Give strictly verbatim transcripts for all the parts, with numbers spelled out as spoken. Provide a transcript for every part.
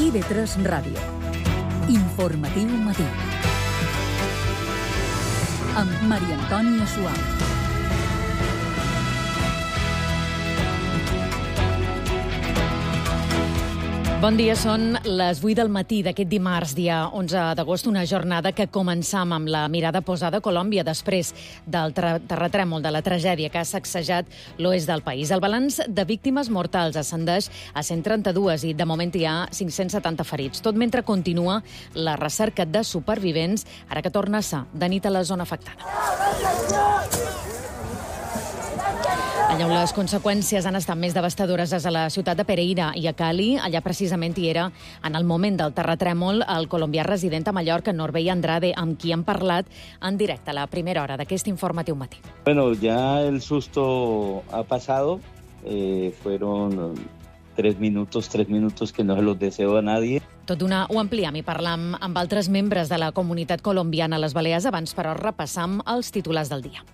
I V tres Ràdio. Informatiu matí. Amb Maria Antònia Suau. Bon dia, són les vuit del matí d'aquest dimarts, dia onze d'agost, una jornada que començam amb la mirada posada a Colòmbia després del terratrèmol, de la tragèdia que ha sacsejat l'oest del país. El balanç de víctimes mortals ascendeix a cent trenta-dos i de moment hi ha cinc-cents setanta ferits. Tot mentre continua la recerca de supervivents, ara que torna a ser de nit a la zona afectada. Allà on les conseqüències han estat més devastadores és a la ciutat de Pereira i a Cali. Allà precisament hi era, en el moment del terratrèmol, el colombià resident a Mallorca, Norbey Andrade, amb qui hem parlat en directe a la primera hora d'aquest informatiu matí. Bueno, ya el susto ha pasado. Eh, fueron tres minutos, tres minutos que no se los deseo a nadie. Tot d'una ho ampliem i parlam amb altres membres de la comunitat colombiana a les Balears. Abans, però, repassam els titulars del dia.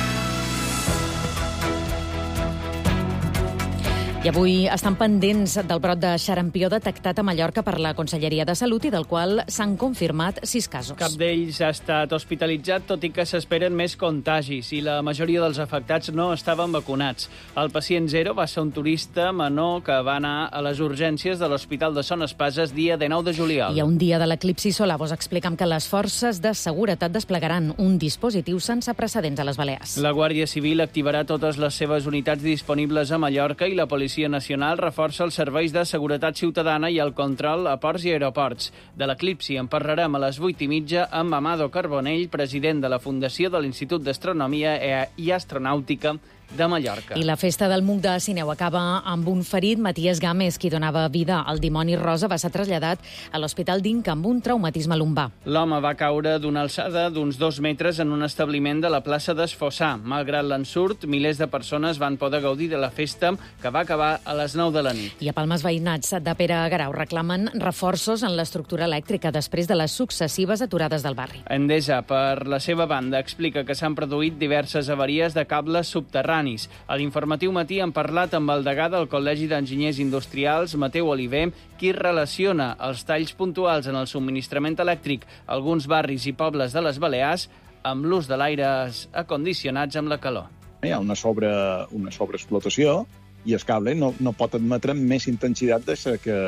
I avui estan pendents del brot de xarampió detectat a Mallorca per la Conselleria de Salut i del qual s'han confirmat sis casos. Cap d'ells ha estat hospitalitzat, tot i que s'esperen més contagis i la majoria dels afectats no estaven vacunats. El pacient zero va ser un turista menor que va anar a les urgències de l'Hospital de Son Espases dia dinou de juliol. I a un dia de l'eclipsi solar vos explicam que les forces de seguretat desplegaran un dispositiu sense precedents a les Balears. La Guàrdia Civil activarà totes les seves unitats disponibles a Mallorca i la Policia La Policia Nacional reforça els serveis de seguretat ciutadana i el control a ports i aeroports. De l'eclipsi en parlarem a les vuit i mitja amb Amado Carbonell, president de la Fundació de l'Institut d'Astronomia i Astronàutica de Mallorca. I la festa del Muc de Sineu acaba amb un ferit. Matías Gámez, qui donava vida al dimoni rosa, va ser traslladat a l'Hospital d'Inca amb un traumatisme lumbar. L'home va caure d'una alçada d'uns dos metres en un establiment de la plaça d'Esfossà. Malgrat l'ensurt, milers de persones van poder gaudir de la festa, que va acabar a les nou de la nit. I a Palmes veïnats de Pere Garau reclamen reforços en l'estructura elèctrica després de les successives aturades del barri. Endesa, per la seva banda, explica que s'han produït diverses avaries de cables subterranis. A l'informatiu matí hem parlat amb el degà del Col·legi d'Enginyers Industrials, Mateu Oliver, qui relaciona els talls puntuals en el subministrament elèctric a alguns barris i pobles de les Balears amb l'ús de l'aires acondicionats amb la calor. Hi ha una, sobre, una sobreexplotació i el cable no, no pot admetre més intensitat de la que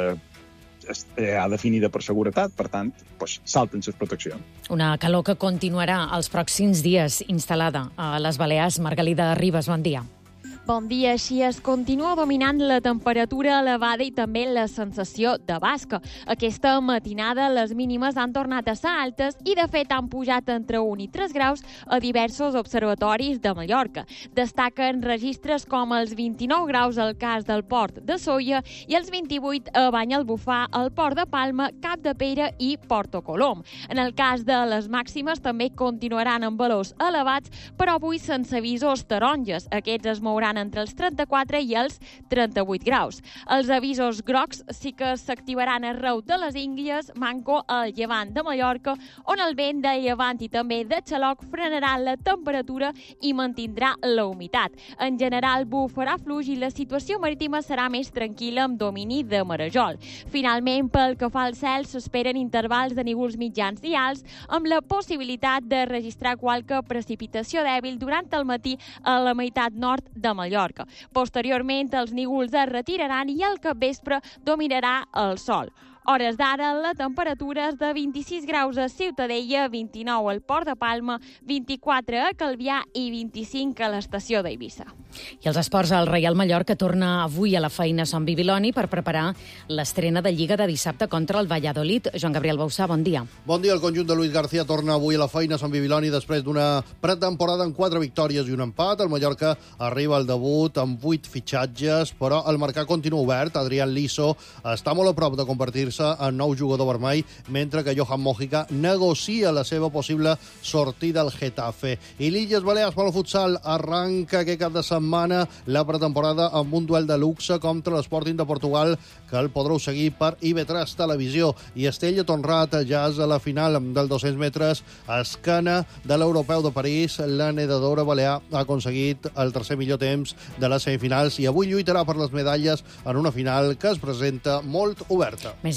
ha definida per seguretat, per tant, doncs, salten les proteccions. Una calor que continuarà els pròxims dies instal·lada a les Balears. Margalida Ribas, bon dia. Bon dia. Així es continua dominant la temperatura elevada i també la sensació de basca. Aquesta matinada les mínimes han tornat a ser altes i, de fet, han pujat entre un i tres graus a diversos observatoris de Mallorca. Destaquen registres com els vint-i-nou graus al cas del Port de Sóller i els vint-i-vuit a Banyalbufar, al Port de Palma, Capdepera i Porto Colom. En el cas de les màximes també continuaran amb valors elevats, però avui sense avisos taronges. Aquests es mouran entre els trenta-quatre i els trenta-vuit graus. Els avisos grocs sí que s'activaran arreu de les Ínglies, manco al llevant de Mallorca, on el vent de llevant i també de xaloc frenarà la temperatura i mantindrà la humitat. En general bufarà fluix i la situació marítima serà més tranquil·la amb domini de marejol. Finalment, pel que fa al cel, s'esperen intervals de núvols mitjans i alts amb la possibilitat de registrar qualque precipitació dèbil durant el matí a la meitat nord de Mallorca. Mallorca. Posteriorment, els núvols es retiraran i al capvespre dominarà el sol. Hores d'ara, la temperatura és de vint-i-sis graus a Ciutadella, vint-i-nou al Port de Palma, vint-i-quatre a Calvià i vint-i-cinc a l'estació d'Eivissa. I els esports, el Reial Mallorca torna avui a la feina a Sant Bibiloni per preparar l'estrena de Lliga de dissabte contra el Valladolid. Joan Gabriel Bausà, bon dia. Bon dia. El conjunt de Luis García torna avui a la feina a Sant Bibiloni després d'una pretemporada amb quatre victòries i un empat. El Mallorca arriba al debut amb vuit fitxatges, però el mercat continua obert. Adrián Liso està molt a prop de convertir-se en nou jugador vermell, mentre que Johan Mojica negocia la seva possible sortida al Getafe. I l'Illes Balears pel futsal arranca aquest cap de setmana la pretemporada amb un duel de luxe contra l'Sporting de Portugal, que el podreu seguir per I V tres Televisió. I Estella Tonrat ja és a la final del dos-cents metres a escana de l'Europeu de París. La nedadora balear ha aconseguit el tercer millor temps de les semifinals i avui lluitarà per les medalles en una final que es presenta molt oberta. Més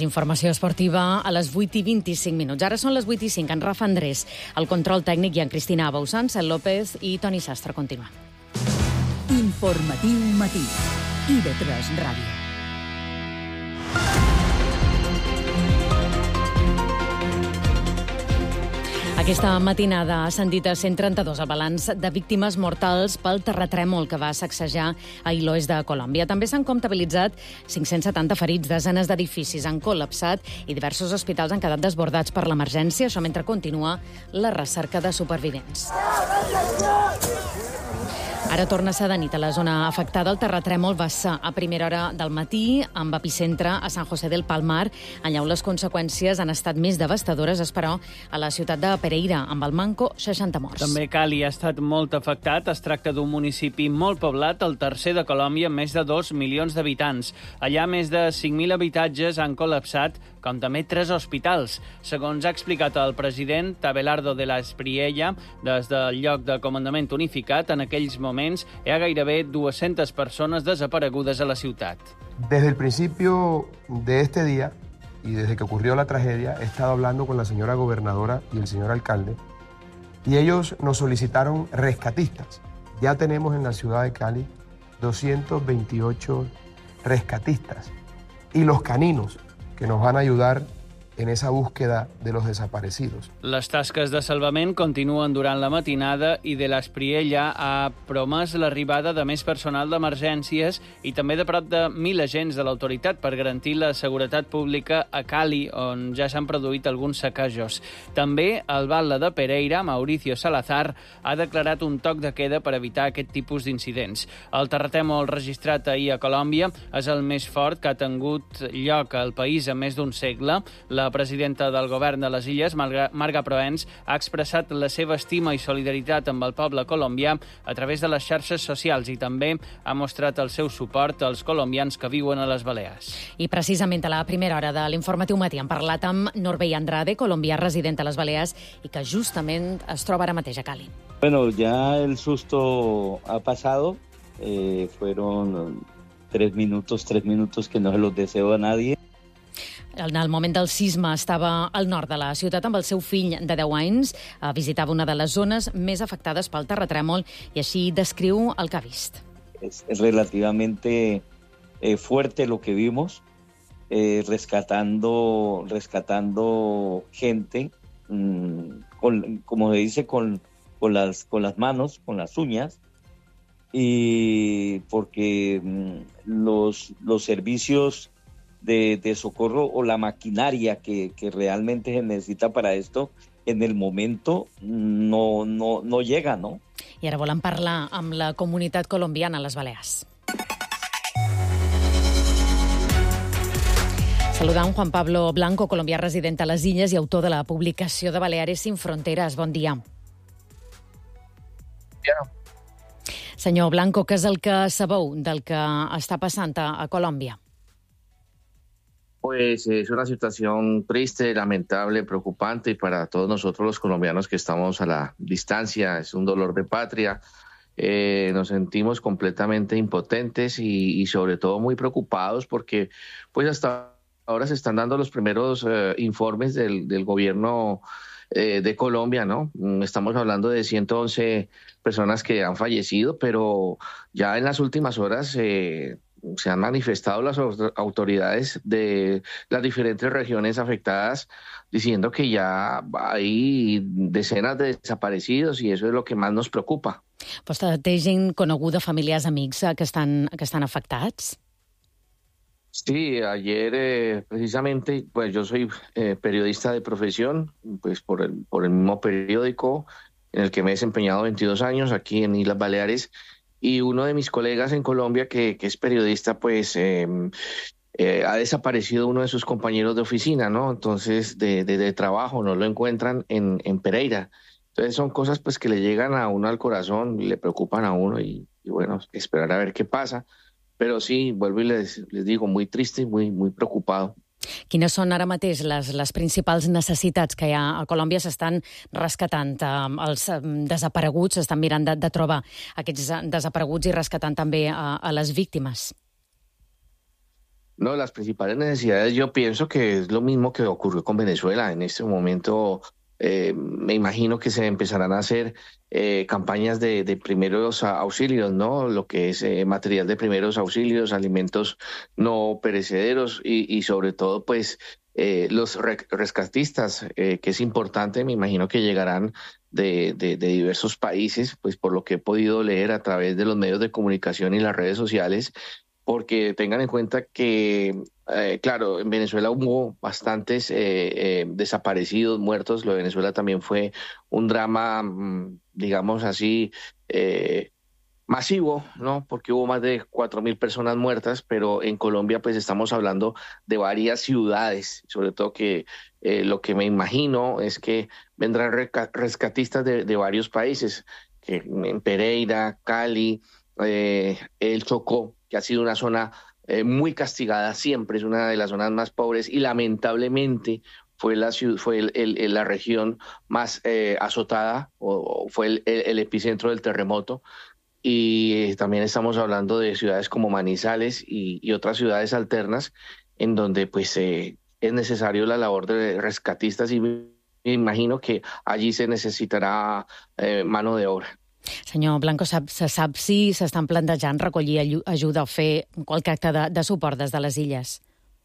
Informació esportiva a les vuit i vint-i-cinc minuts. Ara són les vuit i cinc. En Rafa Andrés, el control tècnic, i en Cristina Bausán, Cel López i Toni Sastre. Continuem. Informatiu matí. I de tres Ràdio. Aquesta matinada ha ascendit a cent trenta-dos el balanç de víctimes mortals pel terratrèmol que va sacsejar ahir l'oest de Colòmbia. També s'han comptabilitzat cinc-cents setanta ferits, desenes d'edificis han col·lapsat i diversos hospitals han quedat desbordats per l'emergència, això mentre continua la recerca de supervivents. Ara torna a ser de nit a la zona afectada. El terratrèmol va ser a primera hora del matí, amb epicentre a San José del Palmar, allà on les conseqüències han estat més devastadores, és però a la ciutat de Pereira, amb el manco seixanta morts. També Cali ha estat molt afectat. Es tracta d'un municipi molt poblat, el tercer de Colòmbia, amb més de dos milions d'habitants. Allà més de cinc mil habitatges han col·lapsat, com també tres hospitals. Segons ha explicat el president Abelardo de la Espriella, des del lloc de comandament unificat, en aquells moments hi ha gairebé dues-centes persones desaparegudes a la ciutat. Desde el principio de este día y desde que ocurrió la tragedia, he estado hablando con la señora gobernadora y el señor alcalde y ellos nos solicitaron rescatistas. Ya tenemos en la ciudad de Cali doscientos veintiocho rescatistas y los caninos que nos van a ayudar en esa búsqueda de los desaparecidos. Les tasques de salvament continuen durant la matinada i de l'Espriella ha promès l'arribada de més personal d'emergències i també de prop de mil agents de l'autoritat per garantir la seguretat pública a Cali, on ja s'han produït alguns saquejos. També el batlle de Pereira, Mauricio Salazar, ha declarat un toc de queda per evitar aquest tipus d'incidents. El terratrèmol registrat ahir a Colòmbia és el més fort que ha tingut lloc al país en més d'un segle. La La presidenta del govern de les Illes, Marga Proens, ha expressat la seva estima i solidaritat amb el poble colombià a través de les xarxes socials i també ha mostrat el seu suport als colombians que viuen a les Balears. I precisament a la primera hora de l'Informatiu Matí hem parlat amb Norbey Andrade, colombià resident a les Balears i que justament es troba ara mateix a Cali. Bueno, ya el susto ha pasado. Eh, fueron tres minutos, tres minutos que no se los deseo a nadie. En el moment del sisme estava al nord de la ciutat amb el seu fill de deu anys. Visitava una de les zones més afectades pel terratrèmol i així descriu el que ha vist. Es relativamente eh, fuerte lo que vimos, eh, rescatando, rescatando gente, mmm, con, como se dice, con, con, las, con las manos, con las uñas, y porque mmm, los, los servicios De, de socorro o la maquinaria que, que realmente se necesita para esto, en el momento no, no, no llega, ¿no? I ara volem parlar amb la comunitat colombiana a les Balears. Saludant Juan Pablo Blanco, colombià resident a les Illes i autor de la publicació de Baleares sin Fronteres. Bon dia. Ja. Senyor Blanco, què és el que sabeu del que està passant a, a Colòmbia? Pues es una situación triste, lamentable, preocupante y para todos nosotros los colombianos que estamos a la distancia es un dolor de patria. Eh, nos sentimos completamente impotentes y, y sobre todo muy preocupados porque pues hasta ahora se están dando los primeros eh, informes del, del gobierno eh, de Colombia, ¿no? Estamos hablando de ciento once personas que han fallecido, pero ya en las últimas horas Eh, se han manifestado las autoridades de las diferentes regiones afectadas diciendo que ya hay decenas de desaparecidos y eso es lo que más nos preocupa. Pues té gent coneguda, familiars, amics que estan, que estan afectats? Sí, ayer eh, precisamente, pues yo soy eh, periodista de profesión, pues por el, por el mismo periódico en el que me he desempeñado veintidós años aquí en Islas Baleares. Y uno de mis colegas en Colombia, que, que es periodista, pues eh, eh, ha desaparecido uno de sus compañeros de oficina, ¿no? Entonces, de, de, de trabajo, no lo encuentran en, en Pereira. Entonces, son cosas pues que le llegan a uno al corazón y le preocupan a uno y, y bueno, esperar a ver qué pasa. Pero sí, vuelvo y les, les digo, muy triste y muy, muy preocupado. Quines són ara mateix les, les principals necessitats que hi ha a Colòmbia? S'estan rescatant eh, els desapareguts, s'estan mirant de, de trobar aquests desapareguts i rescatant també a, a les víctimes. No, las principales necesidades yo pienso que es lo mismo que ocurrió con Venezuela. En este momento eh, me imagino que se empezarán a hacer eh, campañas de, de primeros auxilios, ¿no? Lo que es eh, material de primeros auxilios, alimentos no perecederos y, y sobre todo pues eh, los rescatistas, eh, que es importante, me imagino que llegarán de, de, de diversos países, pues por lo que he podido leer a través de los medios de comunicación y las redes sociales, porque tengan en cuenta que, eh, claro, en Venezuela hubo bastantes eh, eh, desaparecidos, muertos. Lo de Venezuela también fue un drama, digamos así, eh, masivo, ¿no? Porque hubo más de cuatro mil personas muertas, pero en Colombia pues estamos hablando de varias ciudades, sobre todo que eh, lo que me imagino es que vendrán rescatistas de, de varios países, que en Pereira, Cali, eh, el Chocó, que ha sido una zona eh, muy castigada siempre, es una de las zonas más pobres y lamentablemente fue la, fue el, el, la región más eh, azotada o, o fue el, el, el epicentro del terremoto. Y también estamos hablando de ciudades como Manizales y, y otras ciudades alternas en donde pues eh, es necesario la labor de rescatistas y me imagino que allí se necesitarà eh, mano de obra. Senyor Blanco, sap, se sap si s'estan plantejant recollir ajuda o fer qualque acte de, de suport des de les illes?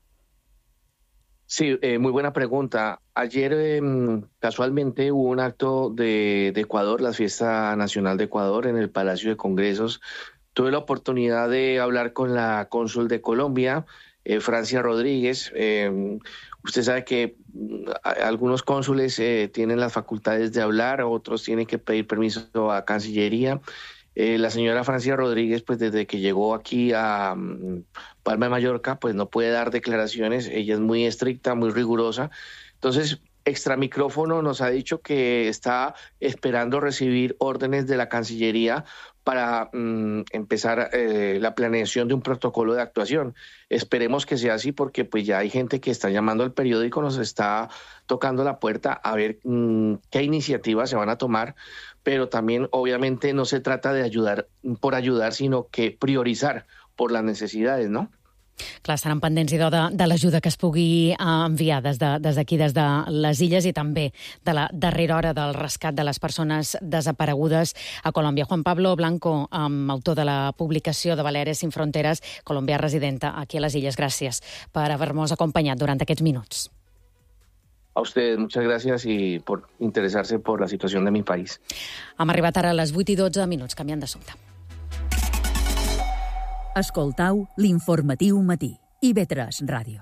Sí, eh, muy buena pregunta. Ayer eh, casualmente hubo un acto de, de Ecuador, la Fiesta Nacional de Ecuador, en el Palacio de Congresos. Tuve la oportunidad de hablar con la cónsul de Colombia, eh, Francia Rodríguez. Eh, usted sabe que algunos cónsules eh, tienen las facultades de hablar, otros tienen que pedir permiso a Cancillería. Eh, la señora Francia Rodríguez, pues desde que llegó aquí a um, Palma de Mallorca, pues no puede dar declaraciones. Ella es muy estricta, muy rigurosa. Entonces, extra micrófono nos ha dicho que está esperando recibir órdenes de la Cancillería para um, empezar eh, la planeación de un protocolo de actuación. Esperemos que sea así porque pues ya hay gente que está llamando al periódico, nos está tocando la puerta a ver um, qué iniciativas se van a tomar, pero también obviamente no se trata de ayudar por ayudar, sino que priorizar por las necesidades, ¿no? Clar, estaran pendents de, de l'ajuda que es pugui enviar des d'aquí, des, des de les illes i també de la darrera hora del rescat de les persones desaparegudes a Colòmbia. Juan Pablo Blanco, um, autor de la publicació de Baleares sin Fronteras, colombià residenta aquí a les illes. Gràcies per haver-nos acompanyat durant aquests minuts. A ustedes, muchas gracias y por interesarse por la situación de mi país. Hem arribat ara a les vuit i dotze minuts, canviant d'assumpte. Escoltau l'informatiu matí. I ve tres Ràdio.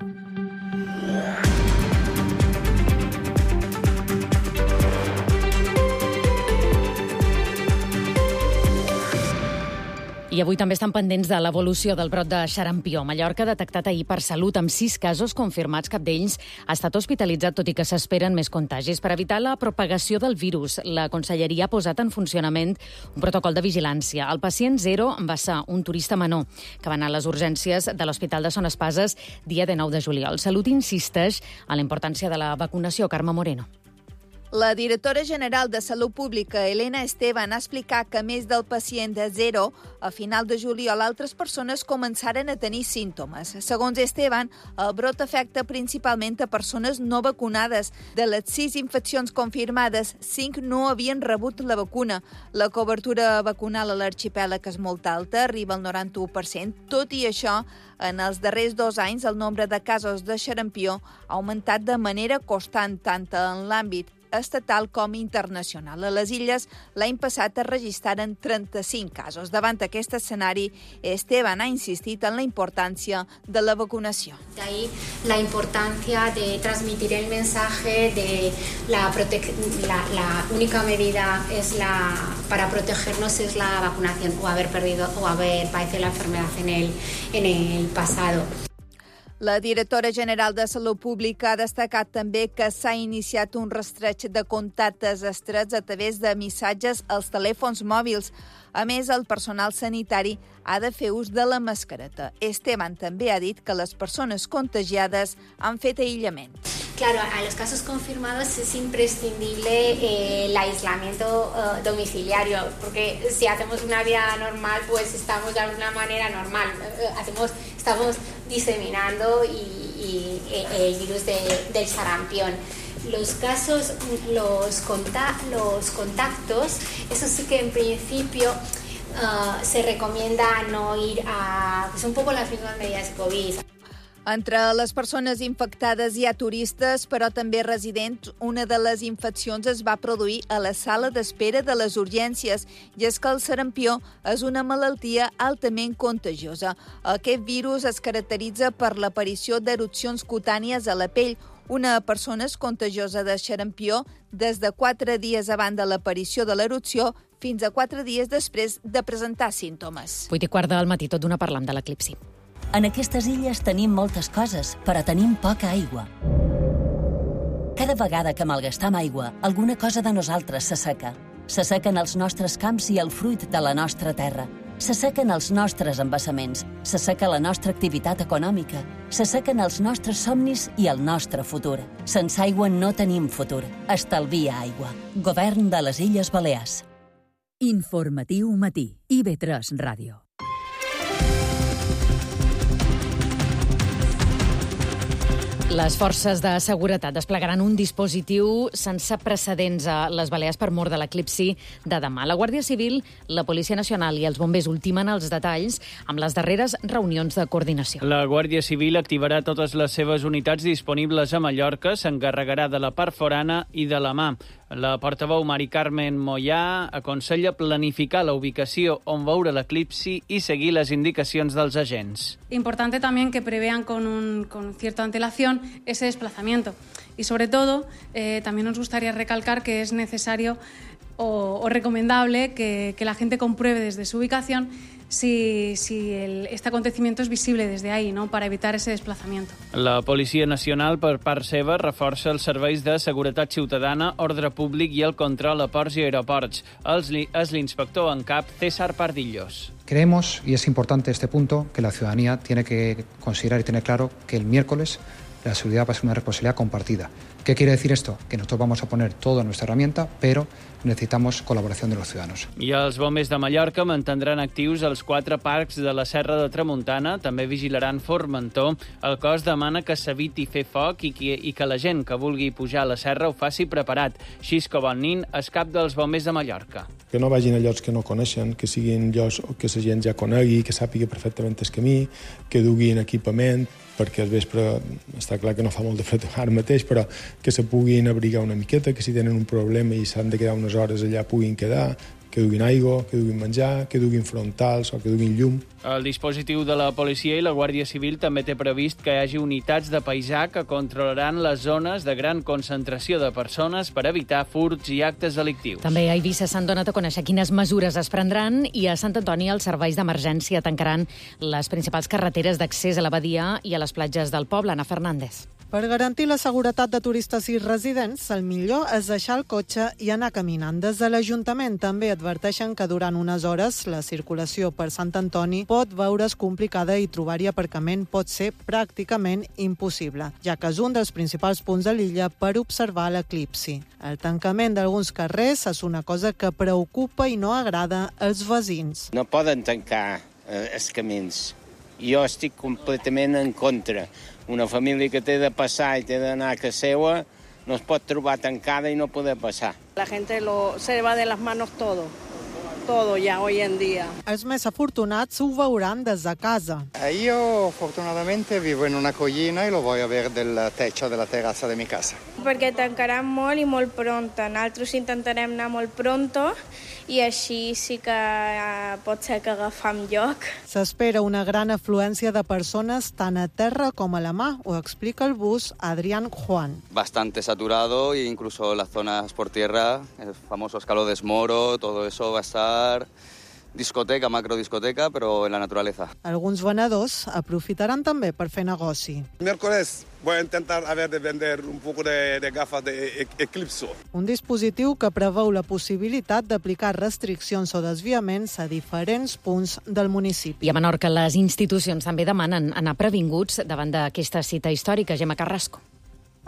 I avui també estan pendents de l'evolució del brot de xarampió. Mallorca ha detectat ahir per Salut amb sis casos confirmats. Cap d'ells ha estat hospitalitzat, tot i que s'esperen més contagis. Per evitar la propagació del virus, la Conselleria ha posat en funcionament un protocol de vigilància. El pacient zero va ser un turista menor que va anar a les urgències de l'Hospital de Son Espases dia dinou de juliol. Salut insisteix en la importància de la vacunació. Carme Moreno. La directora general de Salut Pública, Elena Esteban, ha explicat que, a més del pacient de zero, a final de juliol altres persones començaren a tenir símptomes. Segons Esteban, el brot afecta principalment a persones no vacunades. De les sis infeccions confirmades, cinc no havien rebut la vacuna. La cobertura vacunal a l'arxipèlag és molt alta, arriba al noranta-u per cent. Tot i això, en els darrers dos anys, el nombre de casos de xarampió ha augmentat de manera constant, tant en l'àmbit estatal com internacional. A les illes, l'any passat es registraren trenta-cinc casos. Davant aquest escenari, Esteban ha insistit en la importància de la vacunació. De ahí la importancia de transmitir el mensaje de la, la, la única medida es la, para protegernos es la vacunación o haber perdido o haber padecido la enfermedad en el, en el pasado. La directora general de Salut Pública ha destacat també que s'ha iniciat un rastreig de contactes estrets a través de missatges als telèfons mòbils. A més, el personal sanitari ha de fer ús de la mascareta. Esteban també ha dit que les persones contagiades han fet aïllament. claro, a los casos confirmados es imprescindible eh, el aislamiento uh, domiciliario, porque si hacemos una vida normal, pues estamos de alguna manera normal, uh, hacemos, estamos diseminando y, y, y el virus de, del sarampión. Los casos, los, conta los contactos, eso sí que en principio uh, se recomienda no ir a, pues un poco las mismas medidas COVID. Entre les persones infectades hi ha turistes, però també residents. Una de les infeccions es va produir a la sala d'espera de les urgències, i és que el sarampió és una malaltia altament contagiosa. Aquest virus es caracteritza per l'aparició d'erupcions cutànies a la pell. Una persona és contagiosa de sarampió des de quatre dies abans de l'aparició de l'erupció fins a quatre dies després de presentar símptomes. vuit i quart del matí, tot d'una parlam de l'eclipsi. En aquestes illes tenim moltes coses, però tenim poca aigua. Cada vegada que malgastam aigua, alguna cosa de nosaltres s'asseca. S'assequen els nostres camps i el fruit de la nostra terra. S'assequen els nostres embassaments. S'asseca la nostra activitat econòmica. S'assequen els nostres somnis i el nostre futur. Sense aigua no tenim futur. Estalvia aigua. Govern de les Illes Balears. Informatiu matí. I V tres Ràdio. Les forces de seguretat desplegaran un dispositiu sense precedents a les Balears per mor de l'eclipsi de demà. La Guàrdia Civil, la Policia Nacional i els bombers ultimen els detalls amb les darreres reunions de coordinació. La Guàrdia Civil activarà totes les seves unitats disponibles a Mallorca, s'encarregarà de la part forana i de la mà. La portaveu Mari Carmen Moyà aconsella planificar la ubicació on veure l'eclipsi i seguir les indicacions dels agents. Importante también que prevean con, un, con cierta antelación ese desplazamiento. Y sobre todo, eh, también nos gustaría recalcar que es necesario o, o recomendable que, que la gente compruebe desde su ubicación si, si el, este acontecimiento es visible desde ahí, ¿no?, para evitar ese desplazamiento. La Policia Nacional, per part seva, reforça els serveis de seguretat ciutadana, ordre públic i el control a ports i aeroports. És l'inspector en cap César Pardillos. Creemos, y es importante este punto, que la ciudadanía tiene que considerar y tener claro que el miércoles la seguridad va a ser una responsabilidad compartida. ¿Qué quiere decir esto? Que nosotros vamos a poner toda nuestra herramienta, pero necesitamos col·laboració de los ciudadanos. I els bombers de Mallorca mantindran actius els quatre parcs de la Serra de Tramuntana, també vigilaran Formentor. El cos demana que s'eviti fer foc i que, i que la gent que vulgui pujar a la serra ho faci preparat. Xisco Bonnin és cap dels bombers de Mallorca. Que no vagin a llocs que no coneixen, que siguin llocs que la gent ja conegui, que sàpiga perfectament el camí, que duguin equipament, perquè al vespre està clar que no fa molt de fred ara mateix, però que se puguin abrigar una miqueta, que si tenen un problema i s'han de quedar unes hores allà puguin quedar, que duguin aigua, que duguin menjar, que duguin frontals o que duguin llum. El dispositiu de la policia i la Guàrdia Civil també té previst que hi hagi unitats de paisà que controlaran les zones de gran concentració de persones per evitar furts i actes delictius. També a Eivissa s'han donat a conèixer quines mesures es prendran i a Sant Antoni els serveis d'emergència tancaran les principals carreteres d'accés a la badia i a les platges del poble. Ana Fernández. Per garantir la seguretat de turistes i residents, el millor és deixar el cotxe i anar caminant. Des de l'Ajuntament també adverteixen que durant unes hores la circulació per Sant Antoni pot veure's complicada i trobar-hi aparcament pot ser pràcticament impossible, ja que és un dels principals punts de l'illa per observar l'eclipsi. El tancament d'alguns carrers és una cosa que preocupa i no agrada als veïns. No poden tancar eh, els camins. Jo estic completament en contra. Una família que té de passar i té d'anar a casa seva no es pot trobar tancada i no poder passar. La gente lo, se va de las manos todo, todo ya hoy en día. Els més afortunats ho veuran des de casa. Io fortunatamente vivo in una collina e lo voy a ver del techo della terrazza de mi casa. Perquè tancaran molt i molt pronto. Nosaltres intentarem anar molt pronto i així sí que eh, pot ser que agafam lloc. S'espera una gran afluència de persones tant a terra com a la mà, ho explica el bus Adrián Juan. Bastante saturado e incluso las zonas por tierra, el famoso escalo de Esmoro, todo eso va a estar discoteca, macrodiscoteca, pero en la naturaleza. Alguns venedors aprofitaran també per fer negoci. Miércoles voy a intentar a ver de vender un poco de, de gafas de Eclipso. Un dispositiu que preveu la possibilitat d'aplicar restriccions o desviaments a diferents punts del municipi. I a Menorca les institucions també demanen anar previnguts davant d'aquesta cita històrica. Gemma Carrasco.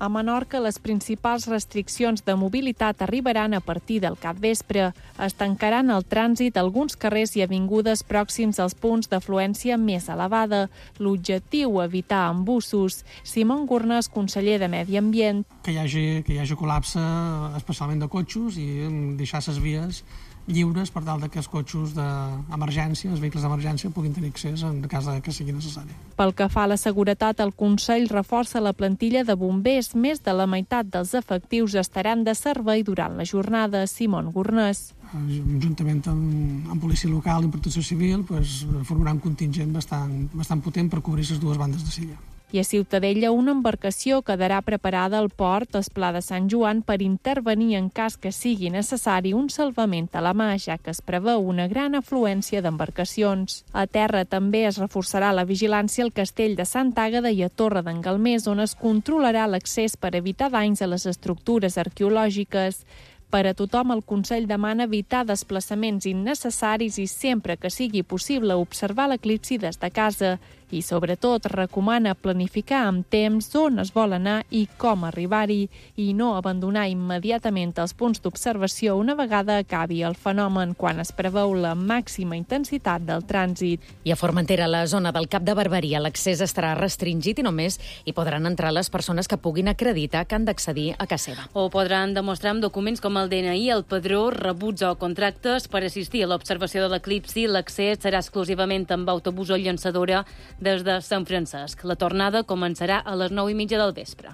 A Menorca, les principals restriccions de mobilitat arribaran a partir del capvespre. Es tancaran el trànsit a alguns carrers i avingudes pròxims als punts d'afluència més elevada. L'objectiu, evitar embussos. Simon Gurnàs, conseller de Medi Ambient. Que hi hagi, que hi hagi col·lapse, especialment de cotxos, i deixar les vies lliures per tal que els cotxos d'emergència, els vehicles d'emergència, puguin tenir accés en cas que sigui necessari. Pel que fa a la seguretat, el Consell reforça la plantilla de bombers. Més de la meitat dels efectius estaran de servei durant la jornada. Simon Gurnàs. Juntament amb, amb policia local i protecció civil, pues, formarà un contingent bastant, bastant potent per cobrir les dues bandes de Silla. I a Ciutadella, una embarcació quedarà preparada al port Esplà de Sant Joan per intervenir en cas que sigui necessari un salvament a la mà, ja que es preveu una gran afluència d'embarcacions. A terra també es reforçarà la vigilància al castell de Sant Àgueda i a Torre d'en Galmés, on es controlarà l'accés per evitar danys a les estructures arqueològiques. Per a tothom, el Consell demana evitar desplaçaments innecessaris i sempre que sigui possible observar l'eclipsi des de casa. I, sobretot, recomana planificar amb temps on es vol anar i com arribar-hi i no abandonar immediatament els punts d'observació una vegada acabi el fenomen, quan es preveu la màxima intensitat del trànsit. I a Formentera, la zona del Cap de Barberia, l'accés estarà restringit i només hi podran entrar les persones que puguin acreditar que han d'accedir a casa seva. O podran demostrar amb documents com el D N I, el padró, rebuts o contractes per assistir a l'observació de l'eclipsi. L'accés serà exclusivament amb autobús o llançadora des de Sant Francesc. La tornada començarà a les nou i mitja del vespre.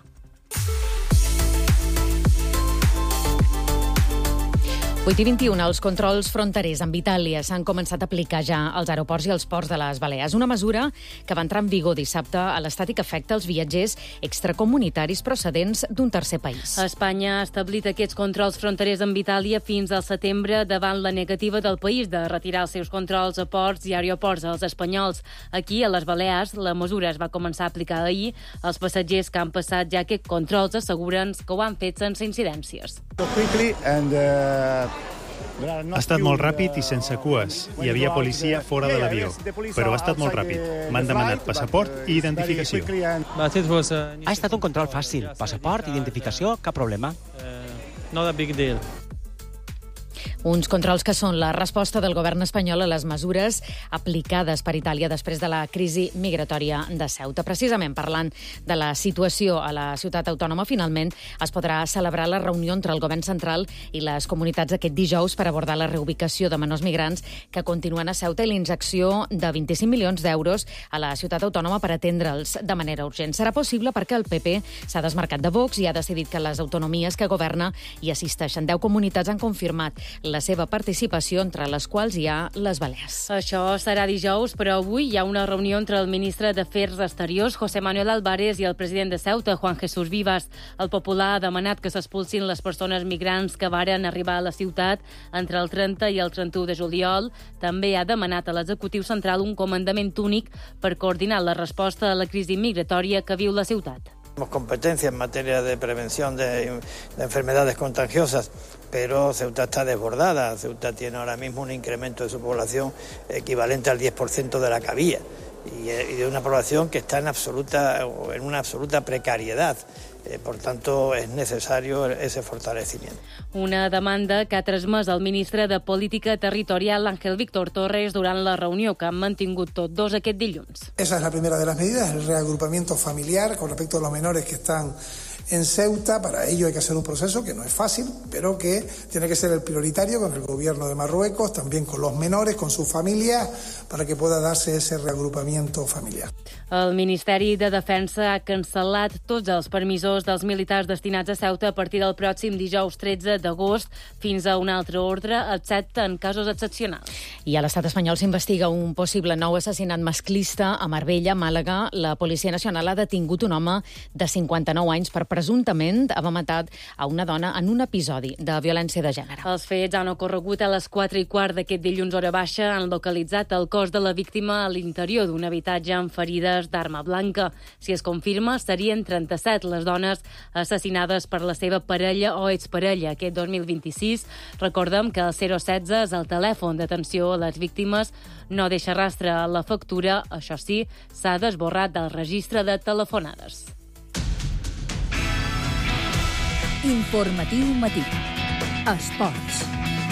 vuit i vint-i-un, els controls fronterers amb Itàlia s'han començat a aplicar ja als aeroports i als ports de les Balears. Una mesura que va entrar en vigor dissabte a l'estat i que afecta els viatgers extracomunitaris procedents d'un tercer país. Espanya ha establit aquests controls fronterers amb Itàlia fins al setembre davant la negativa del país de retirar els seus controls a ports i aeroports als espanyols. Aquí, a les Balears, la mesura es va començar a aplicar ahir. Els passatgers que han passat ja aquests controls asseguren que ho han fet sense incidències. Ha estat molt ràpid i sense cues. Hi havia policia fora de l'avió, però ha estat molt ràpid. M'han demanat passaport i identificació. Ha estat un control fàcil. Passaport, identificació, cap problema. Not a big deal. Uns controls que són la resposta del govern espanyol a les mesures aplicades per Itàlia després de la crisi migratòria de Ceuta. Precisament parlant de la situació a la ciutat autònoma, finalment es podrà celebrar la reunió entre el govern central i les comunitats aquest dijous per abordar la reubicació de menors migrants que continuen a Ceuta i l'injecció de vint-i-cinc milions d'euros a la ciutat autònoma per atendre'ls de manera urgent. Serà possible perquè el P P s'ha desmarcat de Vox i ha decidit que les autonomies que governa hi assisteixen. Deu comunitats han confirmat la seva participació, entre les quals hi ha les Balears. Això serà dijous, però avui hi ha una reunió entre el ministre d'Afers Exteriors, José Manuel Álvarez, i el president de Ceuta, Juan Jesús Vivas. El Popular ha demanat que s'expulsin les persones migrants que varen arribar a la ciutat entre el trenta i el trenta-u de juliol. També ha demanat a l'executiu central un comandament únic per coordinar la resposta a la crisi migratòria que viu la ciutat. Tenemos competencia en materia de prevención de, de enfermedades contagiosas, pero Ceuta está desbordada. Ceuta tiene ahora mismo un incremento de su población equivalente al diez por ciento de la que había y, y de una población que está en, absoluta, en una absoluta precariedad. Eh, por tanto, es necesario ese fortalecimiento. Una demanda que ha transmès el ministre de Política Territorial, Ángel Víctor Torres, durant la reunió que han mantingut tots dos aquest dilluns. Esa es la primera de las medidas, el reagrupamiento familiar con respecto a los menores que están en Ceuta. Para ello hay que hacer un proceso que no es fácil, pero que tiene que ser el prioritario con el gobierno de Marruecos, también con los menores, con sus familias, para que pueda darse ese reagrupamiento familiar. El Ministeri de Defensa ha cancel·lat tots els permisos dels militars destinats a Ceuta a partir del pròxim dijous tretze d'agost fins a un altre ordre, excepte en casos excepcionals. I a l'estat espanyol s'investiga un possible nou assassinat masclista a Marbella, Màlaga. La Policia Nacional ha detingut un home de cinquanta-nou anys per presumptament haver matat a una dona en un episodi de violència de gènere. Els fets han ocorregut a les quatre i quart d'aquest dilluns hora baixa. Han localitzat el cos de la víctima a l'interior d'un habitatge amb ferides d'arma blanca. Si es confirma, serien trenta-set les dones assassinades per la seva parella o exparella aquest dos mil vint-i-sis. Recordem que el zero setze és el telèfon d'atenció a les víctimes. No deixa rastre a la factura. Això sí, s'ha desborrat del registre de telefonades. Informatiu Matí. Esports.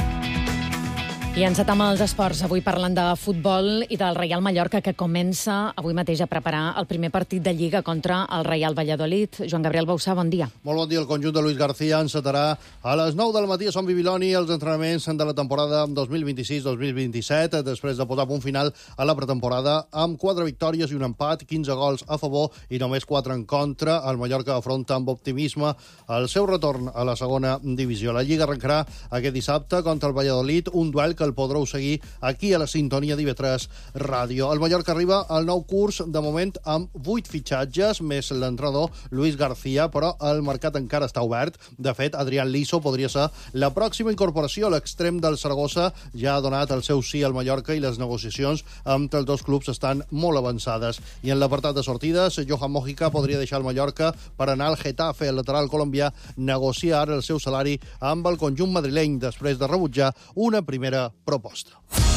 I encetam els esports, avui parlant de futbol i del Reial Mallorca, que comença avui mateix a preparar el primer partit de Lliga contra el Reial Valladolid. Joan Gabriel Bausà, bon dia. Molt bon dia. El conjunt de Luis García encetarà a les nou del matí a Sant Bibiloni els entrenaments de la temporada dos mil vint-i-sis dos mil vint-i-set, després de posar punt final a la pretemporada amb quatre victòries i un empat, quinze gols a favor i només quatre en contra. El Mallorca afronta amb optimisme el seu retorn a la segona divisió. La Lliga arrencarà aquest dissabte contra el Valladolid, un duel que el podreu seguir aquí a la sintonia d'I V tres Ràdio. El Mallorca arriba al nou curs, de moment, amb vuit fitxatges, més l'entrenador Luis García, però el mercat encara està obert. De fet, Adrián Liso podria ser la pròxima incorporació. L'extrem del Saragossa ja ha donat el seu sí al Mallorca i les negociacions entre els dos clubs estan molt avançades. I en l'apartat de sortides, Johan Mojica podria deixar el Mallorca per anar al Getafe. El lateral colombià negocia ara el seu salari amb el conjunt madrileny després de rebutjar una primera proposta.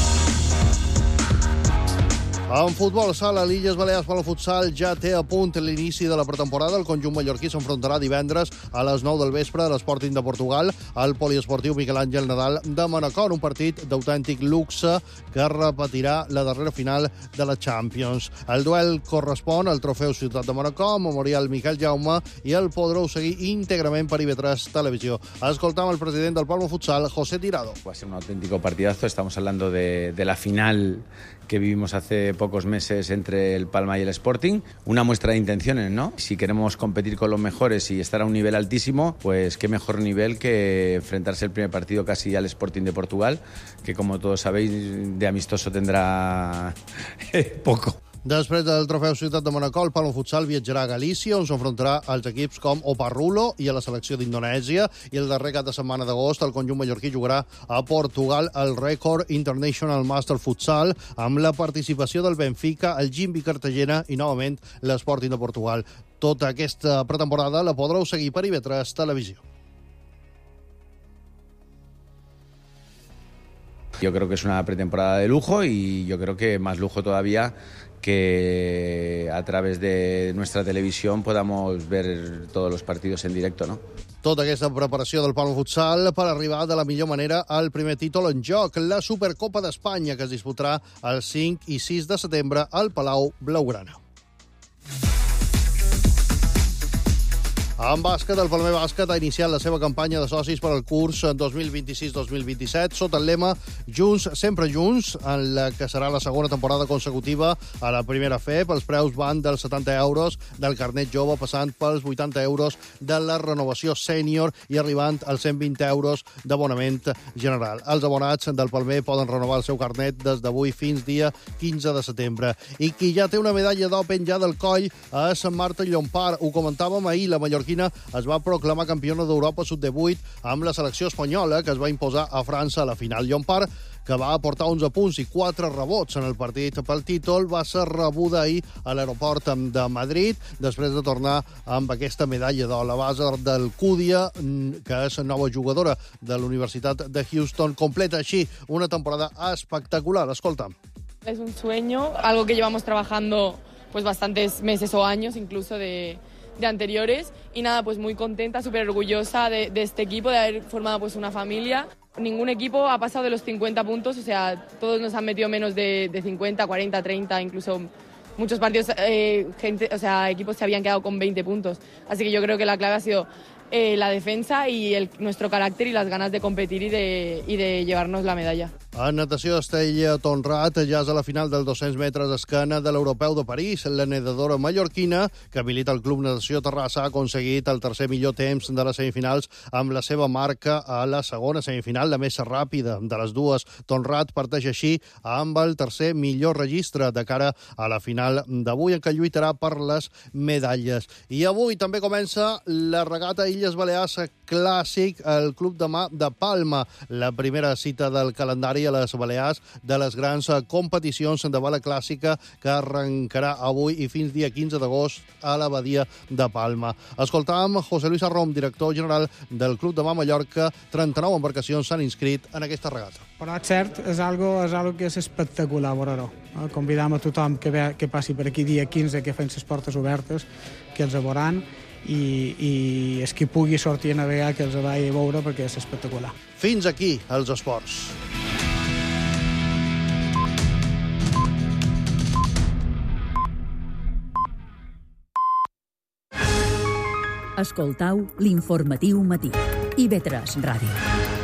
En futbol sala, l'Illes Balears per al futsal ja té a punt l'inici de la pretemporada. El conjunt mallorquí s'enfrontarà divendres a les nou del vespre a l'Sporting de Portugal al poliesportiu Miquel Àngel Nadal de Manacor, un partit d'autèntic luxe que repetirà la darrera final de la Champions. El duel correspon al trofeu Ciutat de Manacor, Memorial Miquel Jaume, i el podreu seguir íntegrament per I V tres Televisió. Escoltam el president del Palma Futsal, José Tirado. Va a ser un auténtico partidazo. Estamos hablando de, de la final que vivimos hace pocos meses entre el Palma y el Sporting. Una muestra de intenciones, ¿no? Si queremos competir con los mejores y estar a un nivel altísimo, pues qué mejor nivel que enfrentarse el primer partido casi al Sporting de Portugal, que como todos sabéis, de amistoso tendrá poco. Després del trofeu Ciutat de Manacor, el Palma Futsal viatjarà a Galícia, on s'enfrontarà als equips com Oparrulo i a la selecció d'Indonèsia. I el darrer cap de setmana d'agost, el conjunt mallorquí jugarà a Portugal al Record International Master Futsal, amb la participació del Benfica, el Gimbi Cartagena i, novament, l'Sporting de Portugal. Tota aquesta pretemporada la podreu seguir per I V tres Televisió. Yo creo que es una pretemporada de lujo y yo creo que más lujo todavía que a través de nuestra televisión podamos ver todos los partidos en directo, ¿no? Tota aquesta preparació del Palma Futsal per arribar de la millor manera al primer títol en joc, la Supercopa d'Espanya, que es disputarà el cinc i sis de setembre al Palau Blaugrana. En bàsquet, el Palmer Bàsquet ha iniciat la seva campanya de socis per al curs dos mil vint-i-sis dos mil vint-i-set sota el lema Junts, sempre junts, en la que serà la segona temporada consecutiva a la primera F E P. Els preus van dels setanta euros del carnet jove passant pels vuitanta euros de la renovació sènior i arribant als cent vint euros d'abonament general. Els abonats del Palmer poden renovar el seu carnet des d'avui fins dia quinze de setembre. I qui ja té una medalla d'or penjada al coll és Marta Llompart. Ho comentàvem ahir, la mallorquina es va proclamar campiona d'Europa sub divuit amb la selecció espanyola, que es va imposar a França a la final. Llompart, que va aportar onze punts i quatre rebots en el partit pel títol, va ser rebuda ahir a l'aeroport de Madrid després de tornar amb aquesta medalla d'or. La base del Cúdia, que és nova jugadora de la Universitat de Houston, completa així una temporada espectacular. Escolta'm. Es un sueño, algo que llevamos trabajando pues bastantes meses o años, incluso de... de anteriores, y nada, pues muy contenta, súper orgullosa de, de este equipo, de haber formado pues una familia. Ningún equipo ha pasado de los cincuenta puntos, o sea, todos nos han metido menos de, de cincuenta, cuarenta, treinta, incluso muchos partidos, eh, gente, o sea, equipos se habían quedado con veinte puntos. Así que yo creo que la clave ha sido eh, la defensa y el, nuestro carácter y las ganas de competir y de, y de llevarnos la medalla. En natació, Estella Tonrat ja és a la final dels dos-cents metres d'escana de l'Europeu de París. La nedadora mallorquina, que milita el Club Natació Terrassa, ha aconseguit el tercer millor temps de les semifinals amb la seva marca a la segona semifinal, la més ràpida de les dues. Tonrat parteix així amb el tercer millor registre de cara a la final d'avui, en què lluitarà per les medalles. I avui també comença la regata Illes Balears Clàssic al Club de Mà de Palma, la primera cita del calendari a les Balears de les grans competicions de bala clàssica que arrencarà avui i fins dia quinze d'agost a la Badia de Palma. Escoltàvem José Luis Arrom, director general del Club de Mà Mallorca. trenta-nou embarcacions s'han inscrit en aquesta regata. Però és cert, és algo, és algo que és espectacular veure-ho. Convidam a tothom que, ve, que passi per aquí dia quinze, que fem les portes obertes, que els veuran, i, i és qui pugui sortir a navegar que els vagi a veure perquè és espectacular. Fins aquí els esports. Escoltau l'informatiu matí. I ve tres Ràdio.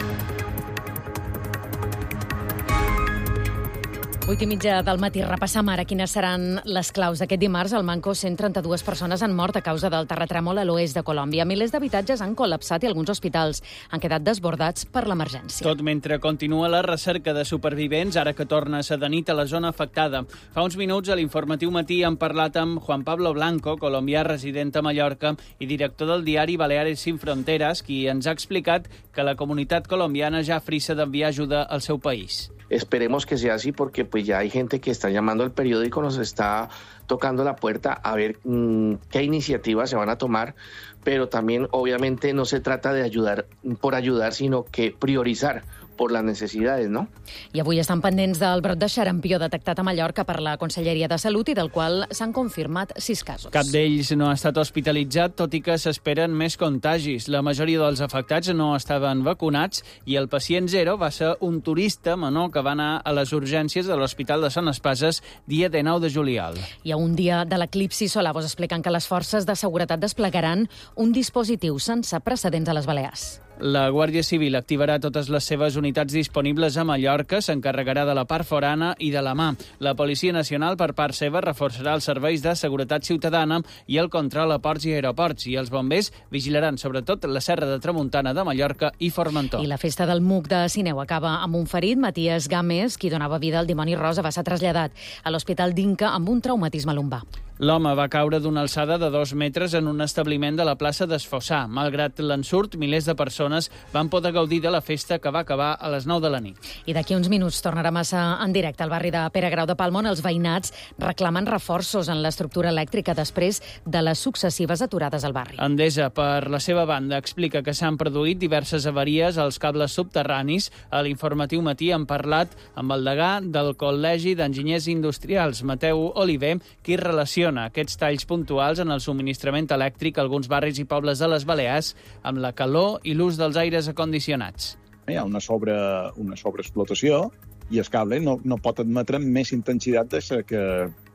Vuit i mitja del matí. Repassam ara quines seran les claus d'aquest dimarts. Al Manco, cent trenta-dues persones han mort a causa del terratrèmol a l'oest de Colòmbia. Milers d'habitatges han col·lapsat i alguns hospitals han quedat desbordats per l'emergència. Tot mentre continua la recerca de supervivents, ara que torna a ser de nit a la zona afectada. Fa uns minuts a l'Informatiu Matí hem parlat amb Juan Pablo Blanco, colombià resident a Mallorca i director del diari Baleares Sin Fronteras, qui ens ha explicat que la comunitat colombiana ja frissa d'enviar ajuda al seu país. Esperemos que sea así porque pues ya hay gente que está llamando al periódico, nos está tocando la puerta a ver mmm, qué iniciativas se van a tomar, pero también obviamente no se trata de ayudar por ayudar, sino que priorizar por las necesidades, ¿no? I avui estan pendents del brot de xarampió detectat a Mallorca per la Conselleria de Salut i del qual s'han confirmat sis casos. Cap d'ells no ha estat hospitalitzat, tot i que s'esperen més contagis. La majoria dels afectats no estaven vacunats i el pacient zero va ser un turista menor que va anar a les urgències de l'Hospital de Sant Espases dia dinou de juliol. I a un dia de l'eclipsi solar vos expliquen que les forces de seguretat desplegaran un dispositiu sense precedents a les Balears. La Guàrdia Civil activarà totes les seves unitats disponibles a Mallorca, s'encarregarà de la part forana i de la mà. La Policia Nacional, per part seva, reforçarà els serveis de seguretat ciutadana i el control a ports i aeroports, i els bombers vigilaran sobretot la Serra de Tramuntana de Mallorca i Formentor. I la festa del M U C de Sineu acaba amb un ferit. Matías Gámez, qui donava vida al dimoni rosa, va ser traslladat a l'Hospital d'Inca amb un traumatisme lumbar. L'home va caure d'una alçada de dos metres en un establiment de la plaça d'Esfossà. Malgrat l'ensurt, milers de persones van poder gaudir de la festa que va acabar a les nou de la nit. I d'aquí uns minuts tornarem a ser en directe al barri de Pere Grau de Palma, on els veïnats reclamen reforços en l'estructura elèctrica després de les successives aturades al barri. Endesa, per la seva banda, explica que s'han produït diverses avaries als cables subterranis. A l'Informatiu Matí hem parlat amb el degà del Col·legi d'Enginyers Industrials, Mateu Oliver, qui relaciona aquests talls puntuals en el subministrament elèctric a alguns barris i pobles de les Balears amb la calor i l'ús dels aires acondicionats. Hi ha una, sobre, una sobreexplotació i el cable no, no pot admetre més intensitat de la que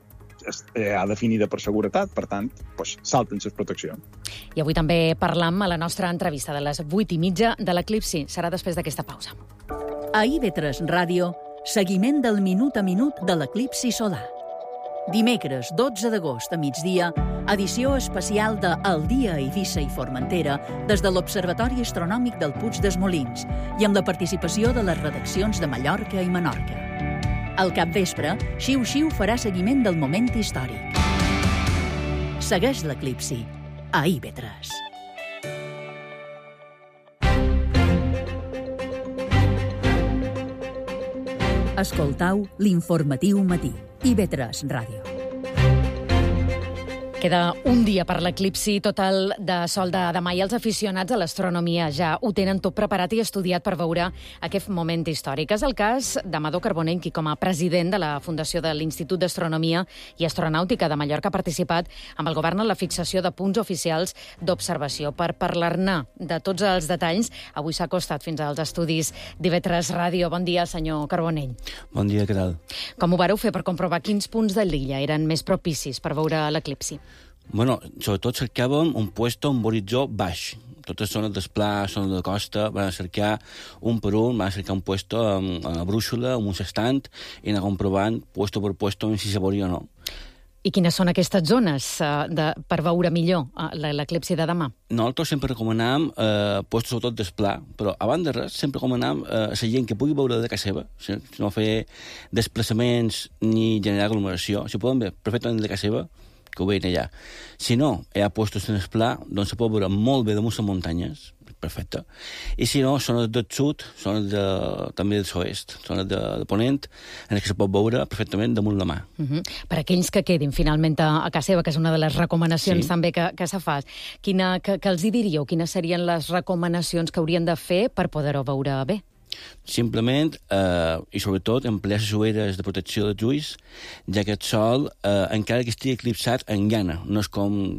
ha definida per seguretat, per tant, doncs, salten les proteccions. I avui també parlam a la nostra entrevista de les vuit i mitja de l'eclipsi. Serà després d'aquesta pausa. A I V tres Ràdio, seguiment del minut a minut de l'eclipsi solar. Dimecres, dotze d'agost a migdia, edició especial de El dia a Eivissa i Formentera des de l'Observatori Astronòmic del Puig dels Molins i amb la participació de les redaccions de Mallorca i Menorca. Al capvespre, Xiu Xiu farà seguiment del moment històric. Segueix l'eclipsi a I V tres. Escoltau l'informatiu matí. I V tres Ràdio. Queda un dia per l'eclipsi total de sol de demà i els aficionats a l'astronomia ja ho tenen tot preparat i estudiat per veure aquest moment històric. És el cas d'Amador Carbonell, qui com a president de la Fundació de l'Institut d'Astronomia i Astronàutica de Mallorca ha participat amb el govern en la fixació de punts oficials d'observació. Per parlar-ne de tots els detalls, avui s'ha acostat fins als estudis d'I V tres Ràdio. Bon dia, senyor Carbonell. Bon dia, què tal? Com ho vareu fer per comprovar quins punts de l'illa eren més propicis per veure l'eclipsi? Bueno, sobretot cercàvem un puesto amb horitzó baix. Totes zones del pla, zones de costa, van cercar un per un, van cercar un puesto amb una brúixola, amb un sextant, i anar comprovant puesto per puesto si se veuria o no. I quines són aquestes zones uh, de, per veure millor uh, l'eclipsi de demà? Nosaltres sempre recomanàvem eh, puestos sobretot del pla, però a banda de res sempre recomanàvem eh, a la gent que pugui veure de casa seva, si no fer desplaçaments ni generar aglomeració. Si poden veure perfectament de casa seva, que ho veien allà. Si no, hi ha puestos en el pla, doncs se pot veure molt bé damunt les muntanyes, perfecte. I si no, zones del sud, zones de, també del oest, zones de, de ponent, en què se pot veure perfectament damunt la mà. Uh -huh. Per aquells que quedin finalment a, a casa seva, que és una de les recomanacions sí. també que, que se fa, quina, que, que els hi diríeu? Quines serien les recomanacions que haurien de fer per poder-ho veure bé? Simplement, eh, i sobretot, emplear les ulleres de protecció dels ulls, ja que el sol, eh, encara que estigui eclipsat, engana. No és com